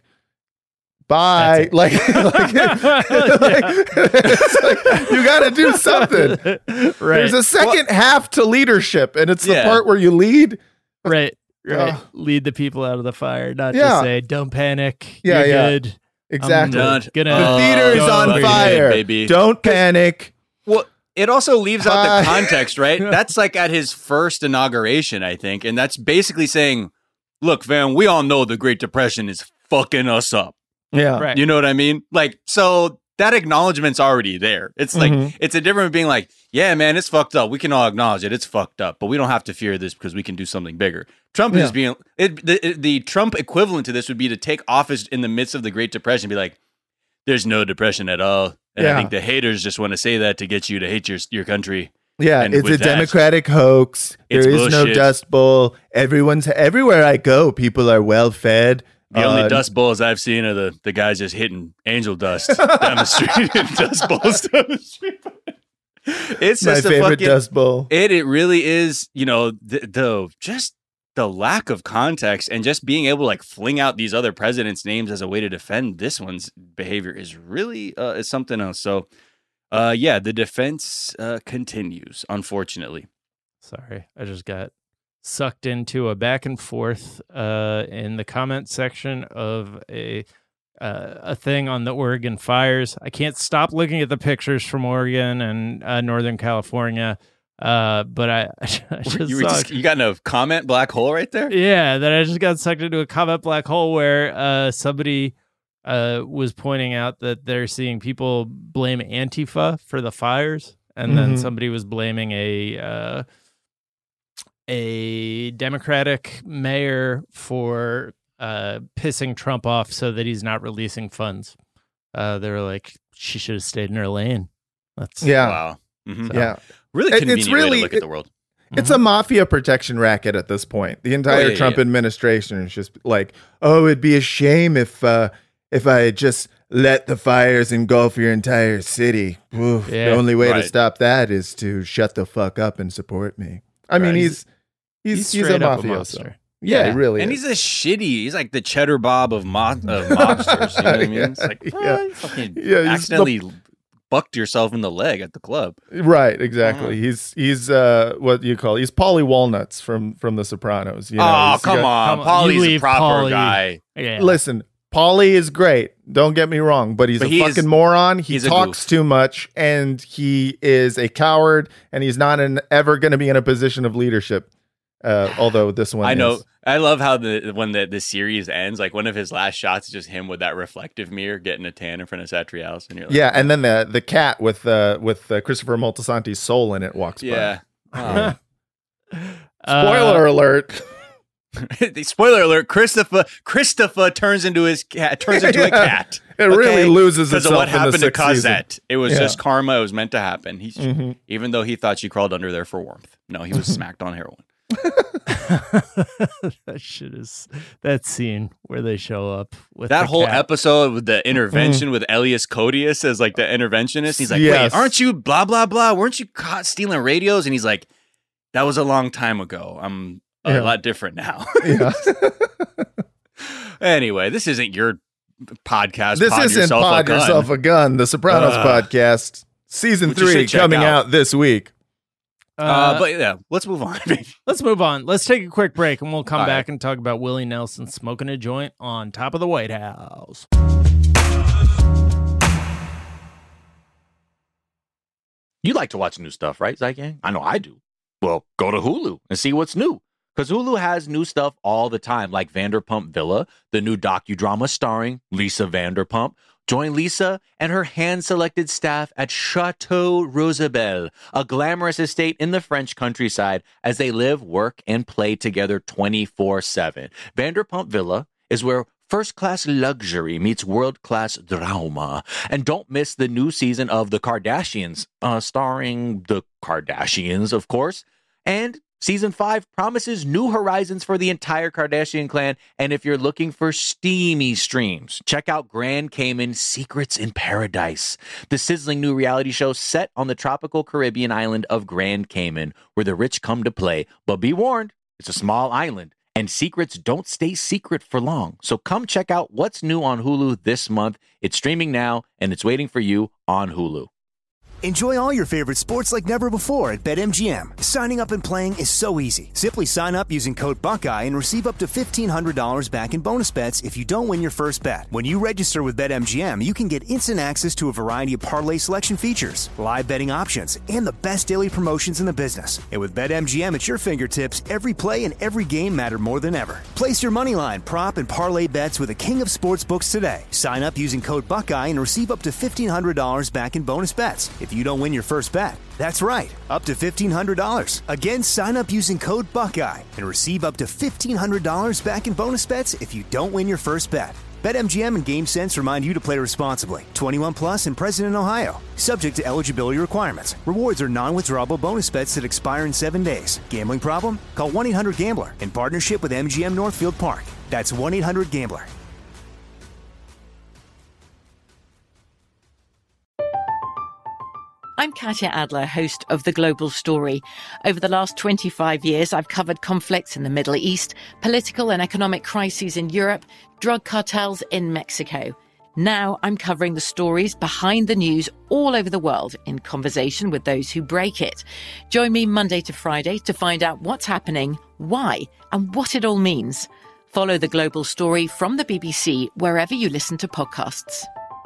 Bye. Like, like, like, it's like, you got to do something. Right. There's a second half to leadership, and it's the Yeah. part where you lead. Right. Right. Uh, Lead the people out of the fire, not Yeah. just say, don't panic. Yeah, You're yeah. good. Exactly. I'm Don't- gonna, The Oh, theater is go on fucking fire. ahead, baby. Don't panic. Well, it also leaves out Bye. the context, right? That's like at his first inauguration, I think. And that's basically saying, look, fam, we all know the Great Depression is fucking us up. Yeah. Right. You know what I mean? Like, so that acknowledgement's already there. It's like, Mhm. it's a different being like, yeah, man, it's fucked up. We can all acknowledge it. It's fucked up, but we don't have to fear this because we can do something bigger. Trump Yeah. is being, it, the, it- the Trump equivalent to this would be to take office in the midst of the Great Depression and be like, there's no depression at all. And Yeah. I think the haters just want to say that to get you to hate your your country. Yeah, And it's with a that, democratic hoax. There it's is no bullshit. dust bowl. Everyone's everywhere I go, people are well fed. The only Uh, dust bowls I've seen are the, the guys just hitting angel dust down the street and dust bowls down the street. It's my just a favorite fucking, dust bowl. It it really is, you know, the, the just the lack of context and just being able to like fling out these other presidents' names as a way to defend this one's behavior is really uh, is something else. So, uh, yeah, the defense uh, continues, unfortunately. Sorry, I just got sucked into a back and forth uh, in the comment section of a uh, a thing on the Oregon fires. I can't stop looking at the pictures from Oregon and uh, Northern California, uh, but I, I just You, were saw, just, you got in a comment black hole right there? yeah, that I just got sucked into a comment black hole where uh, somebody uh, was pointing out that they're seeing people blame Antifa for the fires, and then Mhm. somebody was blaming a uh, a Democratic mayor for uh, pissing Trump off so that he's not releasing funds. Uh, they were like, she should have stayed in her lane. That's Yeah. Wow. Mhm. Yeah. Really It- it's convenient way really- to look at the world. It's a mafia protection racket at this point. The entire Oh, yeah, Trump yeah. administration is just like, oh, it'd be a shame if uh, if I had just let the fires engulf your entire city. Oof, Yeah. the only way Right. to stop that is to shut the fuck up and support me. I mean, Right. he's he's he's, a straight up a mafioso. monster. Yeah, he really and is. he's a shitty. He's like the cheddar bob of, mo- of mobsters. You know what I mean? Yeah, It's like, yeah. bro, you fucking Yeah, he's accidentally bucked yourself in the leg at the club. Right, exactly. Uh-huh. He's he's uh what you call he's Paulie Walnuts from from The Sopranos. You know, oh, he's come got- on. come on, you Paulie's a leave proper Paulie. guy. Yeah. Listen, Paulie is great. Don't get me wrong, but he's But a he is- fucking moron. He he's a talks goof. too much, and he is a coward, and he's not an, ever going to be in a position of leadership. Uh, although this one, I know. is- I love how the when the, the series ends, like one of his last shots is just him with that reflective mirror getting a tan in front of Satriale's, and you're like, yeah, and then the the cat with uh, with uh, Christopher Moltisanti's soul in it walks yeah. by. Oh. Spoiler alert! The spoiler alert: Christopher Christopher turns into his cat turns into a Yeah. cat. It really loses because itself of what in the happened to sixth season. Cosette. It was Yeah. just karma. It was meant to happen. He, Mhm. even though he thought she crawled under there for warmth. No, he was smacked on heroin. That shit is that scene where they show up with That the whole cat. episode with the intervention with Elias Codius as like the interventionist. He's like, Yes. wait, aren't you blah blah blah? Weren't you caught stealing radios? And he's like, that was a long time ago. I'm a Yeah. lot different now. Yeah. Anyway, this isn't your podcast. This Pod isn't yourself a Pod gun. Yourself a Gun, the Sopranos Ugh. podcast, season Which you three should check coming out. out this week. Uh, Uh, but yeah, let's move on. Let's move on. Let's take a quick break and we'll come All back right. and talk about Willie Nelson smoking a joint on top of the White House. You like to watch new stuff, right, Zygang? I know I do. Well, go to Hulu and see what's new. Because Hulu has new stuff all the time, like Vanderpump Villa, the new docudrama starring Lisa Vanderpump. Join Lisa and her hand-selected staff at Chateau Rosabelle, a glamorous estate in the French countryside, as they live, work, and play together twenty-four seven. Vanderpump Villa is where first-class luxury meets world-class drama. And don't miss the new season of The Kardashians, uh, starring the Kardashians, of course. And Season five promises new horizons for the entire Kardashian clan, and if you're looking for steamy streams, check out Grand Cayman Secrets in Paradise, the sizzling new reality show set on the tropical Caribbean island of Grand Cayman, where the rich come to play. But be warned, it's a small island, and secrets don't stay secret for long. So come check out what's new on Hulu this month. It's streaming now, and it's waiting for you on Hulu. Enjoy all your favorite sports like never before at BetMGM. Signing up and playing is so easy. Simply sign up using code Buckeye and receive up to fifteen hundred dollars back in bonus bets if you don't win your first bet. When you register with BetMGM, you can get instant access to a variety of parlay selection features, live betting options, and the best daily promotions in the business. And with BetMGM at your fingertips, every play and every game matter more than ever. Place your moneyline, prop, and parlay bets with the king of sportsbooks today. Sign up using code Buckeye and receive up to fifteen hundred dollars back in bonus bets if you don't win your first bet. That's right, up to fifteen hundred dollars. Again, sign up using code Buckeye and receive up to fifteen hundred dollars back in bonus bets if you don't win your first bet. BetMGM and GameSense remind you to play responsibly. twenty-one plus and present in Ohio. Subject to eligibility requirements. Rewards are non-withdrawable bonus bets that expire in seven days. Gambling problem? Call one eight hundred gambler in partnership with M G M Northfield Park. That's one eight hundred gambler. I'm Katya Adler, host of The Global Story. Over the last twenty-five years, I've covered conflicts in the Middle East, political and economic crises in Europe, drug cartels in Mexico. Now I'm covering the stories behind the news all over the world in conversation with those who break it. Join me Monday to Friday to find out what's happening, why, and what it all means. Follow The Global Story from the B B C wherever you listen to podcasts.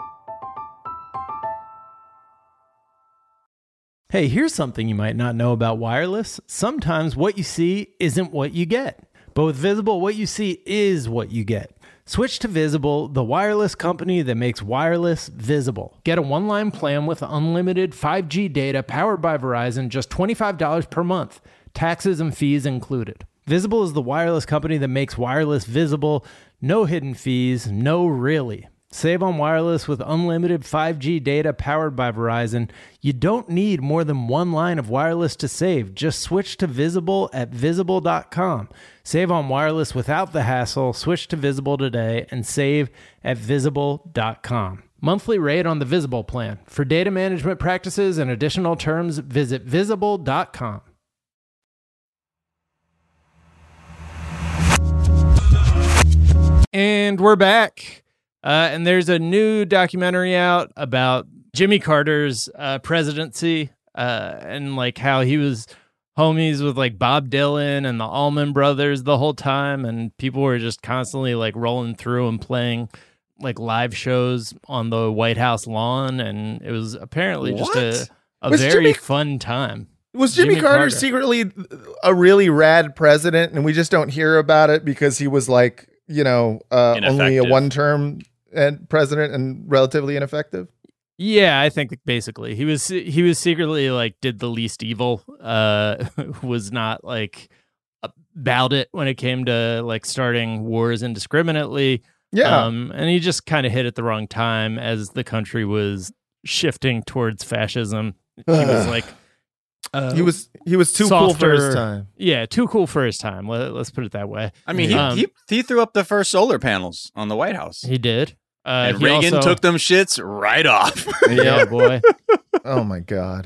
Hey, here's something you might not know about wireless. Sometimes what you see isn't what you get. But with Visible, what you see is what you get. Switch to Visible, the wireless company that makes wireless visible. Get a one-line plan with unlimited five G data powered by Verizon, just twenty-five dollars per month. Taxes and fees included. Visible is the wireless company that makes wireless visible. No hidden fees, no really. Save on wireless with unlimited five G data powered by Verizon. You don't need more than one line of wireless to save. Just switch to Visible at visible dot com. Save on wireless without the hassle. Switch to Visible today and save at visible dot com. Monthly rate on the Visible plan. For data management practices and additional terms, visit visible dot com. And we're back. Uh, and there's a new documentary out about Jimmy Carter's uh, presidency uh, and like how he was homies with like Bob Dylan and the Allman Brothers the whole time. And people were just constantly like rolling through and playing like live shows on the White House lawn. And it was apparently just What? a, a Was very Jimmy- fun time. Was Jimmy, Jimmy Carter, Carter. secretly a really rad president, and we just don't hear about it because he was like, you know, uh, only a Ineffective. one-term and president and relatively ineffective? Yeah, I think basically he was he was secretly like did the least evil. Uh, was not like about it when it came to like starting wars indiscriminately. Yeah, um, and he just kind of hit at the wrong time as the country was shifting towards fascism. He was like, uh, he was he was too cool for his softer- time. Yeah, too cool for his time. Let, let's put it that way. I mean, he, Um, he he threw up the first solar panels on the White House, He did. Uh, and he Reagan also- took them shits right off. Yeah, boy. Oh my God.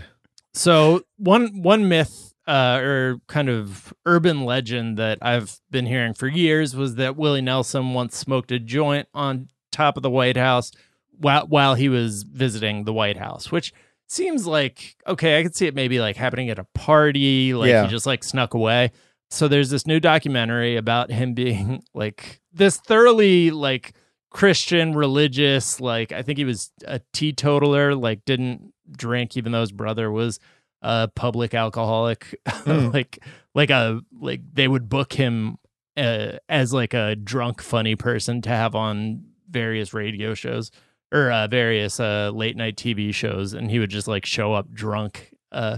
So one one myth uh, or kind of urban legend that I've been hearing for years was that Willie Nelson once smoked a joint on top of the White House while while he was visiting the White House, which seems like, okay, I could see it maybe like happening at a party, like Yeah. he just like snuck away. So there's this new documentary about him being like this thoroughly like Christian, religious, like I think he was a teetotaler, like didn't drink even though his brother was a public alcoholic. Mm. like like a like they would book him uh, as like a drunk funny person to have on various radio shows or uh, various uh, late night T V shows, and he would just like show up drunk uh,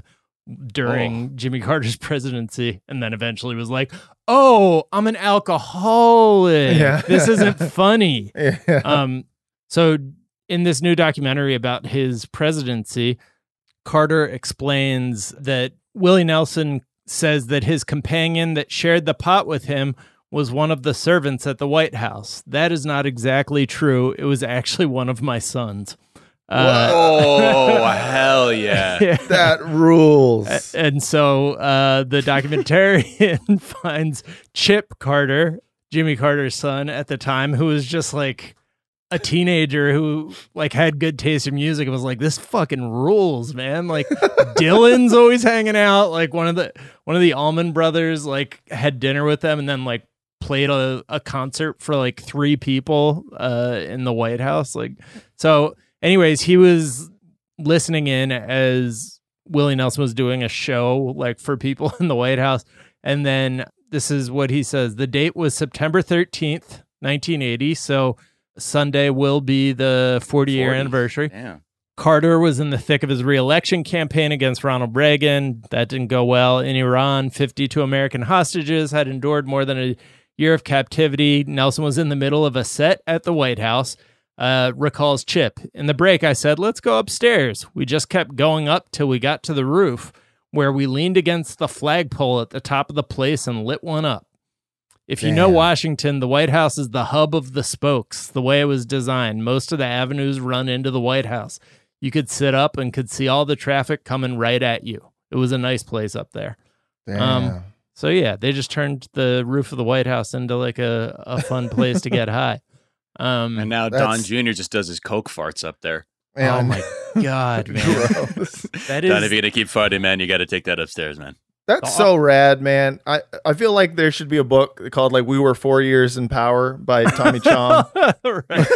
during Oh. Jimmy Carter's presidency, and then eventually was like, "Oh, I'm an alcoholic. Yeah. This isn't funny." Yeah. Um, so in this new documentary about his presidency, Carter explains that Willie Nelson says that his companion that shared the pot with him was one of the servants at the White House. That is not exactly true. It was actually one of my sons. Uh, Oh, hell yeah. That rules. And so uh, the documentarian finds Chip Carter, Jimmy Carter's son at the time, who was just like a teenager who like had good taste in music and was like, this fucking rules, man. Like Dylan's always hanging out. Like one of the one of the Allman Brothers like had dinner with them and then like played a, a concert for like three people uh, in the White House. Like so anyways, he was listening in as Willie Nelson was doing a show like for people in the White House. And then this is what he says. The date was September thirteenth, nineteen eighty. So Sunday will be the forty-year forty. anniversary. Yeah. Carter was in the thick of his re-election campaign against Ronald Reagan. That didn't go well. In Iran, fifty-two American hostages had endured more than a year of captivity. Nelson was in the middle of a set at the White House. Uh, recalls Chip. In the break, I said, let's go upstairs. We just kept going up till we got to the roof, where we leaned against the flagpole at the top of the place and lit one up. If you know Damn. Washington, the White House is the hub of the spokes, the way it was designed. Most of the avenues run into the White House. You could sit up and could see all the traffic coming right at you. It was a nice place up there. Damn. Um, so yeah, they just turned the roof of the White House into like a, a fun place to get high. Um, And now Don That's- Junior just does his coke farts up there. oh Man. my God, man. Gross. That Don, if is you're gonna keep farting, man, you got to take that upstairs, man. That's so rad, man. I, I feel like there should be a book called like We Were Four Years in Power by Tommy Chong. right.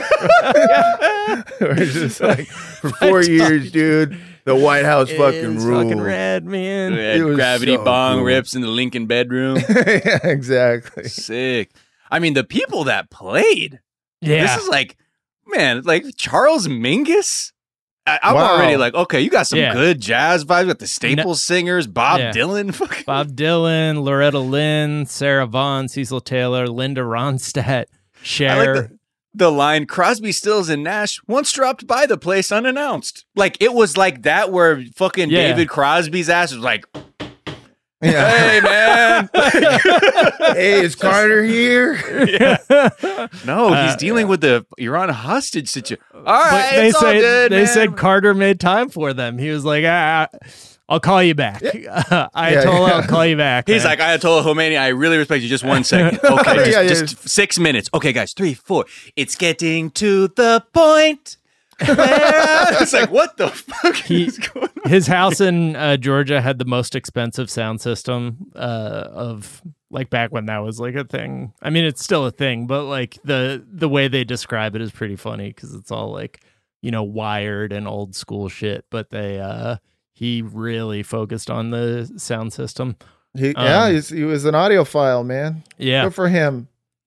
Where it's just like for four years, dude, the White House fucking It's rules. fucking rad, man. We had It was gravity so bong cool. rips in the Lincoln bedroom. Yeah, exactly. Sick. I mean, the people that played. Yeah. This is like, man, like Charles Mingus. I, I'm Wow. already like, okay, you got some Yeah. good jazz vibes. You got the Staples singers, Bob Yeah. Dylan. Fucking Bob Dylan, Loretta Lynn, Sarah Vaughan, Cecil Taylor, Linda Ronstadt, Cher. I like the, the line Crosby, Stills, and Nash once dropped by the place unannounced. Like it was like that where fucking Yeah. David Crosby's ass was like, Yeah. hey man. Hey, is Carter here? No, he's Uh, dealing with the Iran hostage situation. All But right, they it's all said good, they man. said Carter made time for them. He was like, ah, I'll call you back. Ayatollah, yeah. I'll call you back. He's man. like, Ayatollah Khomeini, I really respect you. Just one second. Okay, just, Yeah, yeah. just six minutes. Okay, guys, three, four. It's getting to the point. Where I- it's like, what the fuck He- is going on? his house in uh, Georgia had the most expensive sound system uh, of like back when that was like a thing. I mean, it's still a thing, but like the the way they describe it is pretty funny because it's all like, you know, wired and old school shit. But they uh, he really focused on the sound system. He, Um, yeah, he's, he was an audiophile, man. Yeah. Good for him.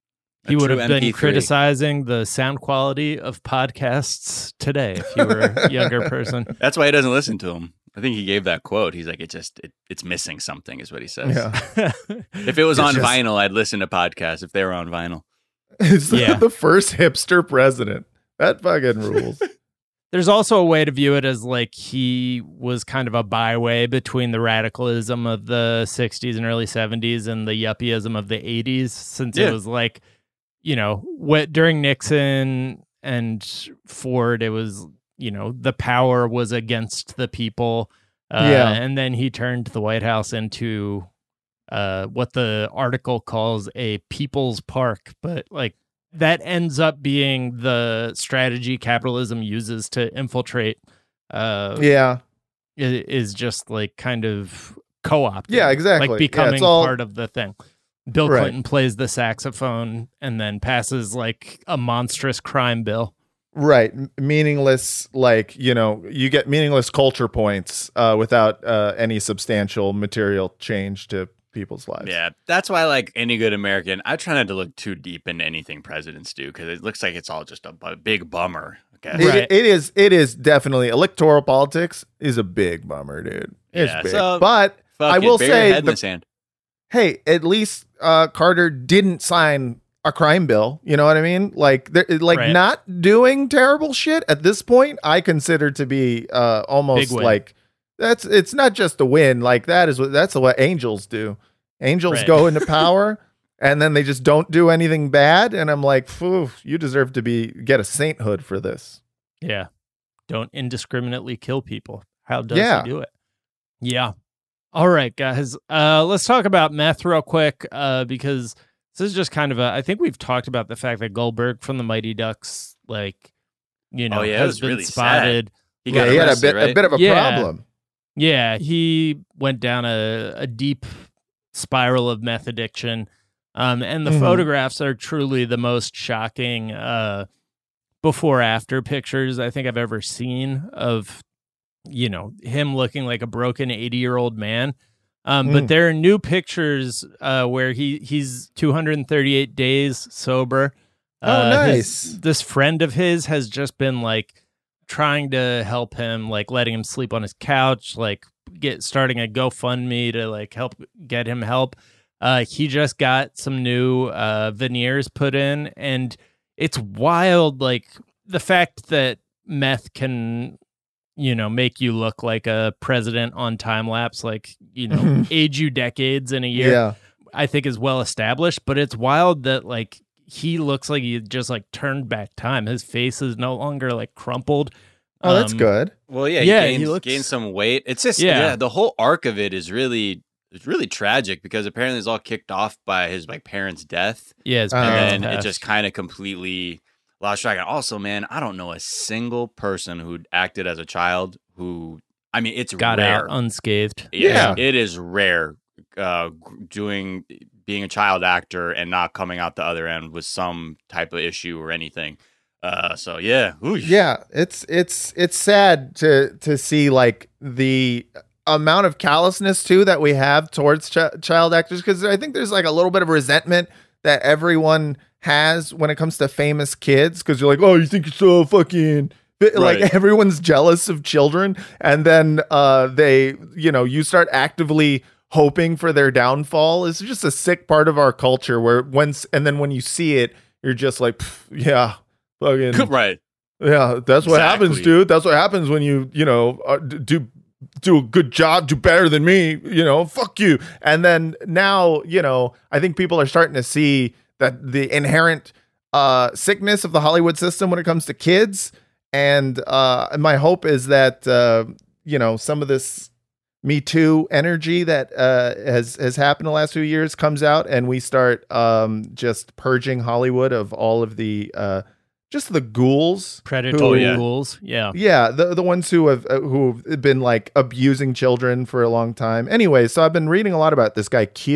He A would true have been M P three. criticizing the sound quality of podcasts today if you were a younger person. That's why he doesn't listen to him. I think he gave that quote. He's like, it just, it, it's missing something, is what he says. Yeah. If it was It's on just- vinyl, I'd listen to podcasts if they were on vinyl. He's Yeah. the first hipster president. That fucking rules. There's also a way to view it as like he was kind of a byway between the radicalism of the sixties and early seventies and the yuppieism of the eighties, since Yeah. it was like, you know, what during Nixon and Ford, it was, you know, the power was against the people. Uh, Yeah. And then he turned the White House into uh, what the article calls a people's park. But like that ends up being the strategy capitalism uses to infiltrate. Uh, Yeah. i- is just like kind of co-opted. Yeah, exactly. Like Yeah, it's becoming all- part of the thing. Bill Right. Clinton plays the saxophone and then passes like a monstrous crime bill. Right. M- Meaningless, like, you know, you get meaningless culture points uh, without uh, any substantial material change to people's lives. Yeah, that's why, like any good American, I try not to look too deep into anything presidents do because it looks like it's all just a, bu- big bummer. I guess. It, Right. it is it is definitely electoral politics is a big bummer, dude. It's Yeah, big. so but Fuck I it, will bury your say head in the- the sand. hey, at least uh, Carter didn't sign a crime bill. You know what I mean? Like, there, like Right. not doing terrible shit at this point, I consider to be uh, almost Big win. like that's. It's not just a win. Like that is what that's what angels do. Angels Right. go into power, and then they just don't do anything bad. And I'm like, phew, you deserve to be get a sainthood for this. Yeah. Don't indiscriminately kill people. How does Yeah. he do it? Yeah. All right, guys. Uh, let's talk about meth real quick uh, because this is just kind of a. I think we've talked about the fact that Goldberg from the Mighty Ducks, like, you know, Oh, yeah, it has was been really spotted. He Yeah, got he had a arrested, bit right? a bit of a Yeah. problem. Yeah, he went down a, a deep spiral of meth addiction. Um, and the Mhm. photographs are truly the most shocking uh, before after pictures I think I've ever seen of, you know, him looking like a broken eighty year old man. Um, But Mm. there are new pictures uh, where he, he's two hundred thirty-eight days sober. Oh, Uh, his- nice. this friend of his has just been like trying to help him, like letting him sleep on his couch, like get starting a GoFundMe to like help get him help. Uh, he just got some new uh, veneers put in, and it's wild. Like the fact that meth can, you know, make you look like a president on time lapse, like, you know, age you decades in a year. Yeah. I think is well established, but it's wild that like he looks like he just like turned back time. His face is no longer like crumpled. Oh, that's Um, good. Well, yeah, Yeah, he he gained, looks- gained some weight. It's just Yeah. yeah. the whole arc of it is really it's really tragic because apparently it's all kicked off by his like parents' death, Yeah, his Uh, and parents then it passed. just kind of completely lost track. And also, man, I don't know a single person who acted as a child who I mean, it's got rare. out unscathed. Yeah, Yeah. it is rare uh, doing being a child actor and not coming out the other end with some type of issue or anything. Uh, so yeah, Oosh. Yeah, it's it's it's sad to to see like the amount of callousness too that we have towards ch- child actors, because I think there's like a little bit of resentment that everyone has when it comes to famous kids, because you're like, oh, you think you're so fucking like Right. everyone's jealous of children, and then uh they you know you start actively hoping for their downfall. It's just a sick part of our culture where once and then when you see it, you're just like, "Pff, yeah, fucking right. yeah, that's what happens, Exactly. dude. That's what happens when you, you know, uh, d- do do a good job, do better than me, you know, fuck you. And then now, you know, I think people are starting to see that the inherent uh, sickness of the Hollywood system when it comes to kids. And uh, my hope is that, uh, you know, some of this Me Too energy that uh, has has happened the last few years comes out, and we start um, just purging Hollywood of all of the uh, just the ghouls, Predatory who- yeah. ghouls. Yeah. yeah, the the ones who have uh, who have been like abusing children for a long time. Anyway, so I've been reading a lot about this guy Q,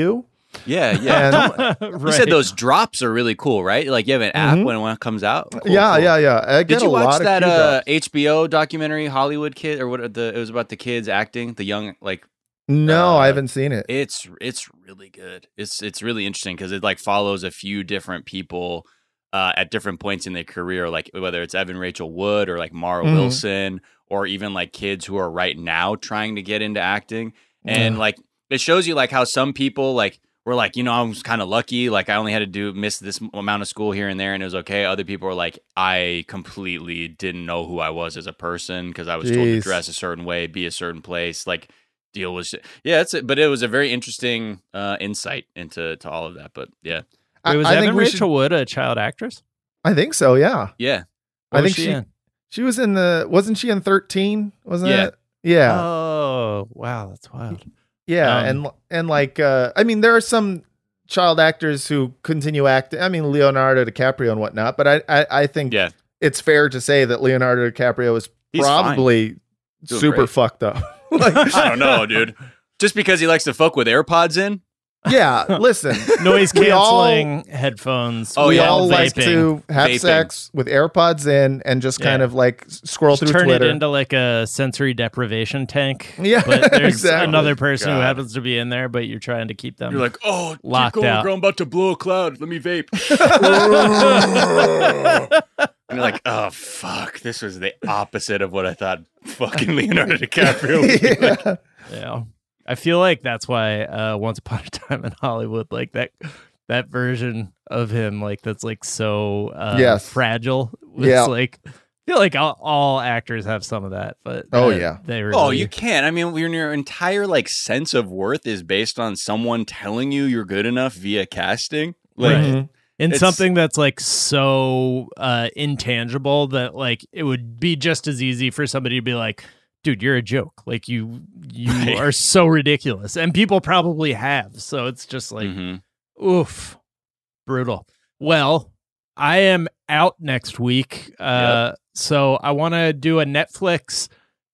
Yeah, yeah. And- You Right. said those drops are really cool, right? Like you have an app Mhm. when one comes out. Cool, yeah, cool. yeah, yeah. I get Did you a watch lot that of cue uh, drops. H B O documentary, Hollywood Kid, or what? The it was about the kids acting, the young like. No, uh, I haven't seen it. It's it's really good. It's it's really interesting because it like follows a few different people uh, at different points in their career, like whether it's Evan Rachel Wood or like Mara Mhm. Wilson, or even like kids who are right now trying to get into acting, and Yeah. like it shows you like how some people like. We're like, you know, I was kind of lucky. Like, I only had to do miss this amount of school here and there, and it was okay. Other people are like, I completely didn't know who I was as a person because I was told to Jeez. dress a certain way, be a certain place, like deal with shit. Yeah, it's it. But it was a very interesting uh, insight into to all of that. But yeah, Wait, was I, I Evan think we Rachel should, Wood a child actress? I think so. Yeah, yeah. What I was think she in? she was in the. Wasn't she in thirteen? Wasn't Yeah. it? Yeah, Oh, wow, that's wild. yeah, um, and and like, uh, I mean, there are some child actors who continue acting. I mean, Leonardo DiCaprio and whatnot. But I, I, I think Yeah. it's fair to say that Leonardo DiCaprio is He's probably Doing super great. fucked up. Like, I don't know, dude. Just because he likes to fuck with AirPods in. yeah, listen, Noise we all- canceling headphones. Oh, we yeah. all like vaping. to have Vaping. sex with AirPods in and just kind Yeah. of like s- scroll Just through turn Twitter. it into like a sensory deprivation tank. Yeah, but there's exactly. another person who God. happens to be in there, but you're trying to keep them. You're like, oh, keep Locked going, out. girl. I'm about to blow a cloud. Let me vape. And you're like, oh fuck, this was the opposite of what I thought fucking Leonardo DiCaprio would be like. Yeah. yeah, I feel like that's why uh, Once Upon a Time in Hollywood, like that that version of him, like that's like so uh, Yes. fragile. Was Yeah. like I feel like all, all actors have some of that, but Oh, uh, yeah. they really, Oh, you can't. I mean, when your entire like sense of worth is based on someone telling you you're good enough via casting. Like, Right. Mhm. in It's- something that's like so uh intangible that like it would be just as easy for somebody to be like, dude, you're a joke, like you you Right. are so ridiculous, and people probably have, so it's just like mhm. oof, brutal. Well, I am out next week, uh so I want to do a Netflix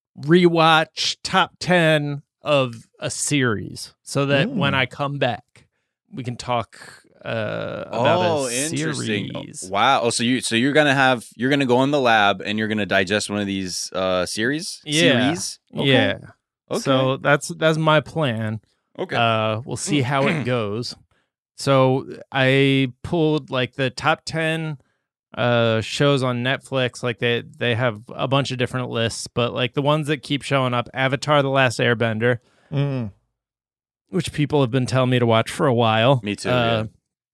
rewatch top ten of a series so that Mm. when I come back we can talk uh, about Oh, a interesting. series. Wow. Oh, so you so you're gonna have you're gonna go in the lab and you're gonna digest one of these uh series? Yeah. Series? Okay. Yeah. Okay. So that's that's my plan. okay. Uh, we'll see how it goes. So I pulled like the top ten uh shows on Netflix. Like they they have a bunch of different lists, but like the ones that keep showing up: Avatar: The Last Airbender, Mm. which people have been telling me to watch for a while. Me too, Uh,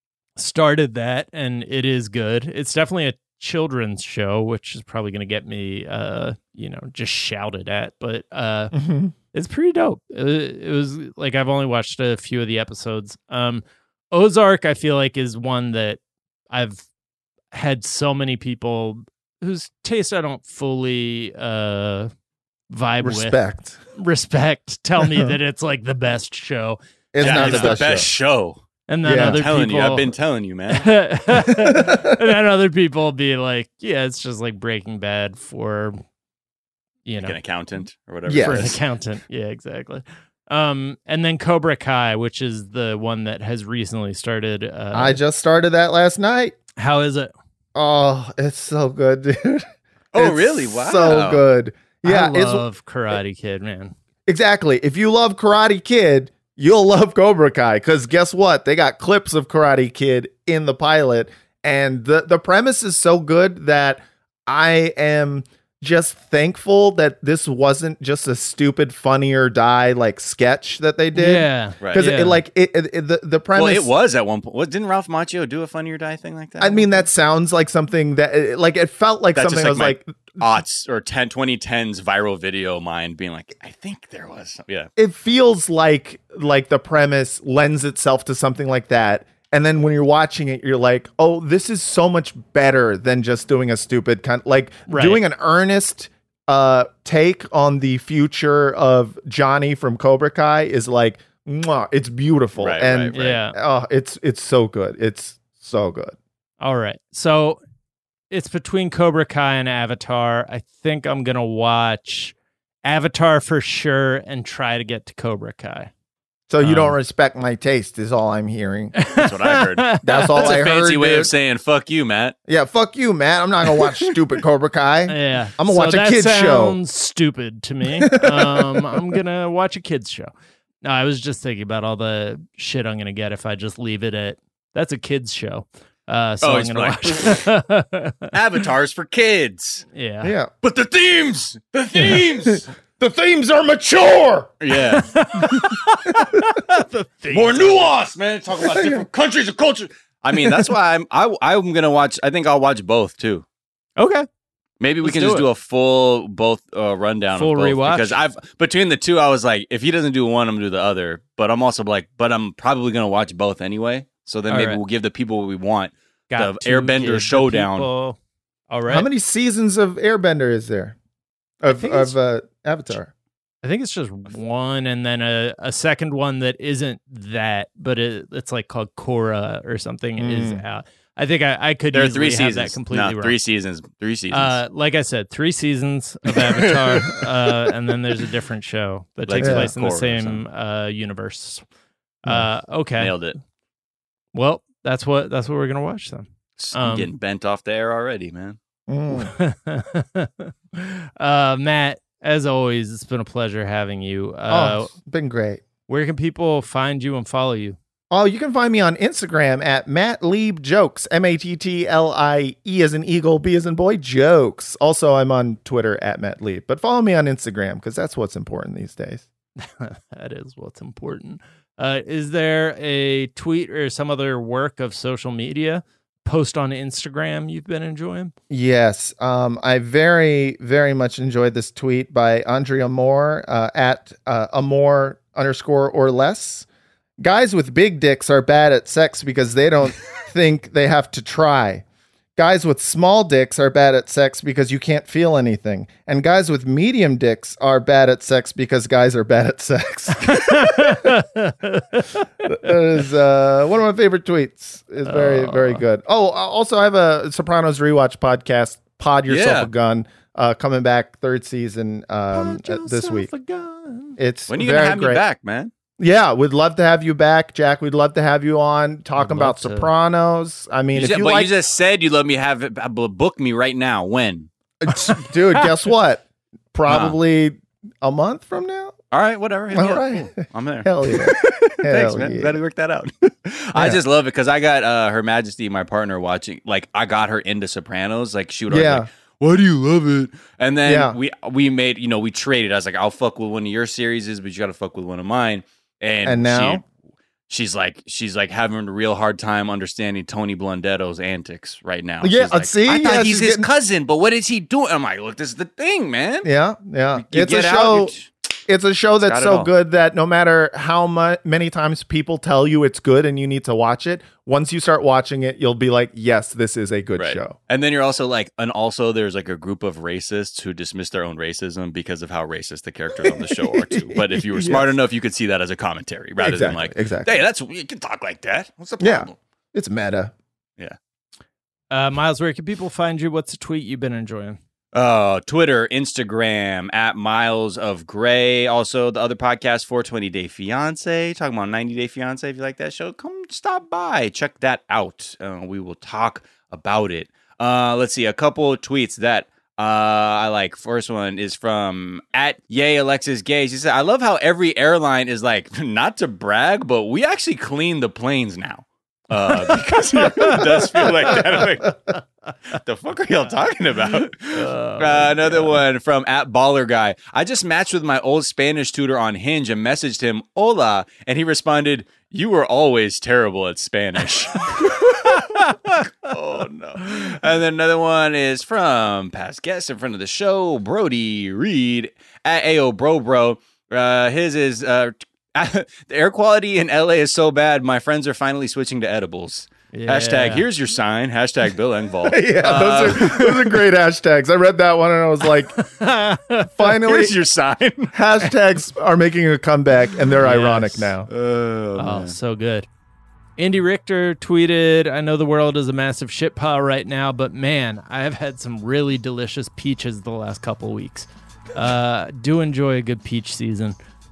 Started that, and it is good. It's definitely a children's show, which is probably going to get me, uh, you know, just shouted at. But uh, Mhm. it's pretty dope. It, it was like I've only watched a few of the episodes. Um, Ozark, I feel like, is one that I've had so many people whose taste I don't fully uh, vibe with. Respect. Respect. Tell me that it's like the best show. It's yeah, not it's the best, show. show. And then Yeah. other I'm telling people, you, I've been telling you, man. and then other people be like, yeah, it's just like Breaking Bad for, you Like know, an accountant or whatever. Yes. for an accountant. Yeah, exactly. Um, and then Cobra Kai, which is the one that has recently started. Uh, I just started that last night. how is it? Oh, it's so good, dude. Oh, It's really? Wow. So good. Yeah, I it's love Karate Kid, man. exactly. If you love Karate Kid, you'll love Cobra Kai because guess what? They got clips of Karate Kid in the pilot, and the the premise is so good that I am just thankful that this wasn't just a stupid Funny or Die like sketch that they did. Yeah, Right. Because Yeah. it like it, it, it- the the premise. Well, it was at one point. What, didn't Ralph Macchio do a Funny or Die thing like that? I mean, that sounds like something that it- like it felt like That's something just I like was my like. aughts or ten, twenty tens viral video mind being like, I think there was. Some, yeah. It feels like like the premise lends itself to something like that. And then when you're watching it, you're like, oh, this is so much better than just doing a stupid kind like Right. doing an earnest uh, take on the future of Johnny from Cobra Kai is like, mwah, it's beautiful. Right, and right, right. yeah. oh, it's it's so good. It's so good. All right. So it's between Cobra Kai and Avatar. I think I'm going to watch Avatar for sure and try to get to Cobra Kai. So you Um, don't respect my taste is all I'm hearing. That's what I heard. That's all That's I a fancy heard, way dude. of saying "fuck you, Matt." Yeah, fuck you, Matt. I'm not gonna watch stupid Cobra Kai. Yeah, I'm gonna so watch a that kids show. Sounds stupid to me. um, I'm gonna watch a kids show. No, I was just thinking about all the shit I'm gonna get if I just leave it at that's a kids show. Uh, so Oh, I'm it's gonna watch. Avatars for kids. Yeah, Yeah, But the themes, the themes. the themes are mature. Yeah. More nuance, man. Talk about different countries and cultures. I mean, that's why I'm I I'm gonna watch. I think I'll watch both too. Okay. Maybe we Let's can do just it. do a full both uh, rundown, Full of both, rewatch? because I've between the two, I was like, if he doesn't do one, I'm gonna do the other. But I'm also like, but I'm probably gonna watch both anyway. So then All maybe right. we'll give the people what we want. Got The to Airbender give the showdown. people- All right. How many seasons of Airbender is there? Of think it's- of uh, Avatar. I think it's just one, and then a, a second one that isn't that, but it, it's like called Korra or something is Mm. out. I think I, I could There are easily three have seasons. that completely no, wrong. three seasons. Three seasons. Uh, like I said, three seasons of Avatar, uh, and then there's a different show that Like takes yeah, place in the Korra or same uh, universe. Uh, okay, Nailed it. well, that's what that's what we're gonna watch then. I'm Um, getting bent off the air already, man. Mm. uh, Matt, as always, it's been a pleasure having you. Uh, oh, it's been great. Where can people find you and follow you? Oh, you can find me on Instagram at Matt Lieb Jokes. M A T T L I E as in eagle, B as in boy, jokes. Also, I'm on Twitter at Matt Lieb. But follow me on Instagram because that's what's important these days. That is what's important. Uh, is there a tweet or some other work of social media post on Instagram you've been enjoying? Yes. Um, I very, very much enjoyed this tweet by Andrea Moore uh, at uh, Amore underscore or less. Guys with big dicks are bad at sex because they don't think they have to try. Guys with small dicks are bad at sex because you can't feel anything. And guys with medium dicks are bad at sex because guys are bad at sex. That is uh, one of my favorite tweets. It's very, very good. Oh, also, I have a Sopranos rewatch podcast, Pod Yourself Yeah. a Gun, uh, coming back third season um, Pod uh, this yourself week. a gun. It's When are you very gonna have great. me back, man? Yeah, we'd love to have you back, Jack. We'd love to have you on talking I'd love about to. Sopranos. I mean, You if just, you but like, you just said you let me have it. uh, Book me right now. When? dude, guess what? Probably a month from now. All right, whatever. Hit me All up. right. Cool. I'm there. Hell yeah. Thanks, Hell man. yeah. Glad we worked that out. I Yeah. just love it because I got uh, Her Majesty, my partner, watching. Like, I got her into Sopranos. Like, she would always Yeah. like, why do you love it? And then Yeah. we we made, you know, we traded. I was like, I'll fuck with one of your series, but you got to fuck with one of mine. And, And now? she, she's like, she's like having a real hard time understanding Tony Blundetto's antics right now. Yeah, She's like, see? I thought Yeah, he's she's his getting- cousin, but what is he doing? I'm like, look, this is the thing, man. Yeah, yeah. You it's a get out, show. you- It's a show got that's it so all. good that no matter how mu- many times people tell you it's good and you need to watch it, once you start watching it, you'll be like, yes, this is a good Right. show. And then you're also like, and also there's like a group of racists who dismiss their own racism because of how racist the characters on the show are too. But if you were smart Yes. enough, you could see that as a commentary rather Exactly, than like, exactly. hey, that's you can talk like that. What's the Yeah. problem? It's meta. Uh, Miles, where can people find you? What's a tweet you've been enjoying? Uh, Twitter, Instagram at Miles of Gray. Also, the other podcast, four twenty Day Fiance, talking about ninety Day Fiance. If you like that show, come stop by, check that out. Uh, we will talk about it. Uh, let's see, a couple of tweets that uh, I like. First one is from at Yay Alexis Gay. She said, "I love how every airline is like, not to brag, but we actually clean the planes now." Uh, because it really does feel like that. I'm like, the fuck are y'all talking about? Uh, another one from at Baller Guy. I just matched with my old Spanish tutor on Hinge and messaged him, hola, and he responded, you were always terrible at Spanish. Oh, no. And then another one is from past guest in front of the show, Brody Reed at A O Bro Bro. Uh, his is... Uh, the air quality in L A is so bad, my friends are finally switching to edibles. Yeah. Hashtag here's your sign. Hashtag Bill Engvall. Yeah, Uh, those, are, those are great hashtags. I read that one and I was like, finally, Here's your sign. hashtags are making a comeback and they're Yes. ironic now. Oh, Oh, so good. Andy Richter tweeted, I know the world is a massive shit pile right now, but man, I have had some really delicious peaches the last couple weeks. Uh, do enjoy a good peach season.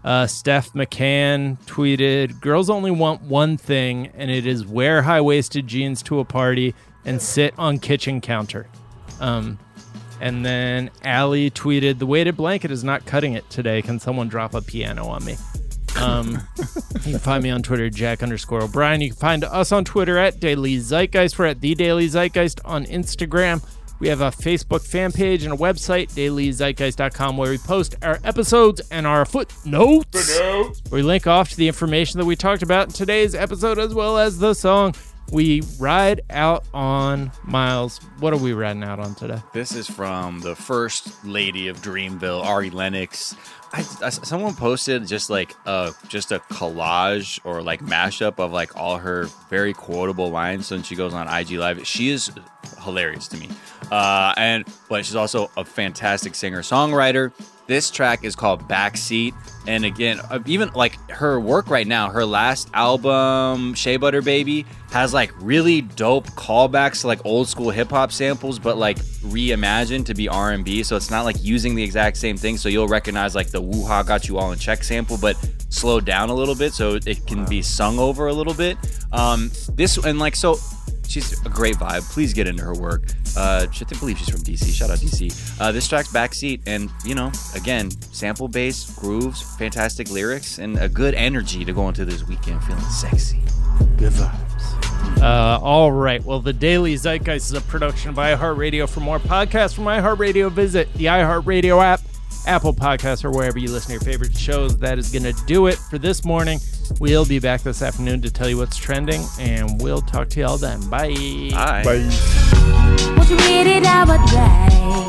Uh, Steph McCann tweeted, girls only want one thing, and it is wear high-waisted jeans to a party and sit on kitchen counter. Um, and then Allie tweeted, the weighted blanket is not cutting it today. Can someone drop a piano on me? Um, you can find me on Twitter, Jack underscore O'Brien. You can find us on Twitter at Daily Zeitgeist. We're at The Daily Zeitgeist on Instagram. We have a Facebook fan page and a website, daily zeitgeist dot com, where we post our episodes and our footnotes. Footnotes. We link off to the information that we talked about in today's episode, as well as the song we ride out on. Miles, what are we riding out on today? This is from the first lady of Dreamville, Ari Lennox. I, I, someone posted just like a just a collage or like mashup of like all her very quotable lines when she goes on I G Live. She is hilarious to me, uh, and but she's also a fantastic singer songwriter. This track is called Backseat, and again, even like her work right now, her last album, Shea Butter Baby, has like really dope callbacks to like old school hip hop samples, but like reimagined to be R and B. So it's not like using the exact same thing. So you'll recognize like the Woo-Ha Got You All in Check sample, but slowed down a little bit so it can be sung over a little bit. Um, this and like so. She's a great vibe. Please get into her work. Uh, I believe she's from D C. Shout out D C. Uh, this track's Backseat, and you know, again, sample bass, grooves, fantastic lyrics, and a good energy to go into this weekend feeling sexy. Good vibes. Uh, all right. Well, the Daily Zeitgeist is a production of iHeartRadio. For more podcasts from iHeartRadio, visit the iHeartRadio app, Apple Podcasts, or wherever you listen to your favorite shows. That is going to do it for this morning. We'll be back this afternoon to tell you what's trending, and we'll talk to you all then. Bye. Bye. Bye. Would you read it out what day?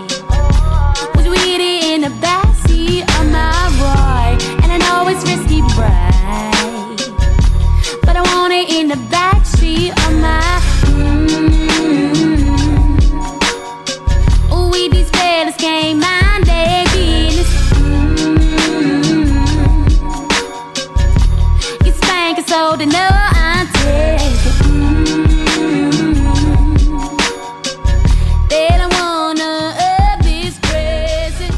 Would you read it in the backseat of my ride? And I know it's risky, right? But I want it in the backseat of my. Mm-hmm. Ooh, we these fellas can't mind their business. So to know I take it. Mm-hmm. They don't wanna up this present.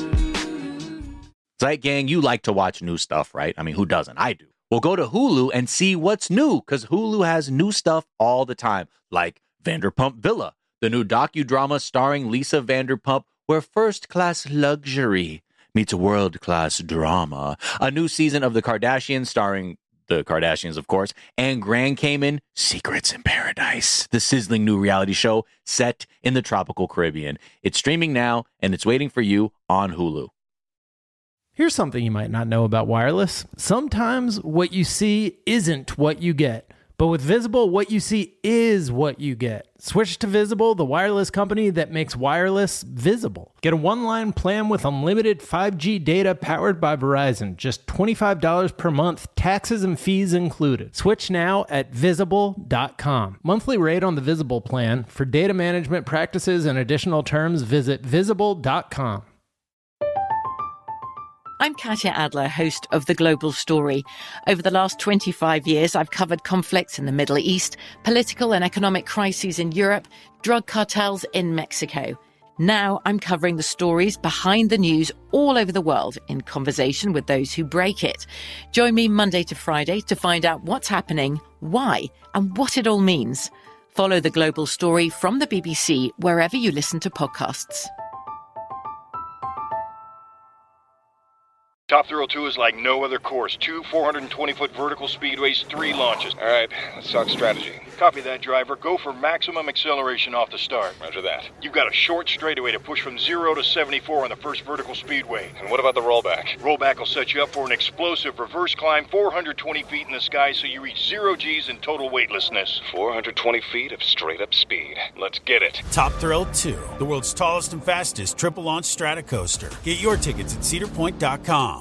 Zeit Gang, you like to watch new stuff, right? I mean, who doesn't? I do. Well, go to Hulu and see what's new, because Hulu has new stuff all the time, like Vanderpump Villa, the new docudrama starring Lisa Vanderpump, where first-class luxury meets world-class drama. A new season of The Kardashians starring the Kardashians, of course, and Grand Cayman, Secrets in Paradise, the sizzling new reality show set in the tropical Caribbean. It's streaming now, and it's waiting for you on Hulu. Here's something you might not know about wireless. Sometimes what you see isn't what you get. But with Visible, what you see is what you get. Switch to Visible, the wireless company that makes wireless visible. Get a one-line plan with unlimited five G data powered by Verizon. Just twenty-five dollars per month, taxes and fees included. Switch now at visible dot com. Monthly rate on the Visible plan. For data management practices and additional terms, visit visible dot com. I'm Katya Adler, host of The Global Story. Over the last twenty-five years, I've covered conflicts in the Middle East, political and economic crises in Europe, drug cartels in Mexico. Now I'm covering the stories behind the news all over the world in conversation with those who break it. Join me Monday to Friday to find out what's happening, why, and what it all means. Follow The Global Story from the B B C wherever you listen to podcasts. Top Thrill two is like no other course. Two four hundred twenty foot vertical speedways, three launches. All right, let's talk strategy. Copy that, driver. Go for maximum acceleration off the start. Roger that. You've got a short straightaway to push from zero to seventy-four on the first vertical speedway. And what about the rollback? Rollback will set you up for an explosive reverse climb four hundred twenty feet in the sky so you reach zero G's in total weightlessness. four hundred twenty feet of straight-up speed. Let's get it. Top Thrill two, the world's tallest and fastest triple-launch strata coaster. Get your tickets at cedar point dot com.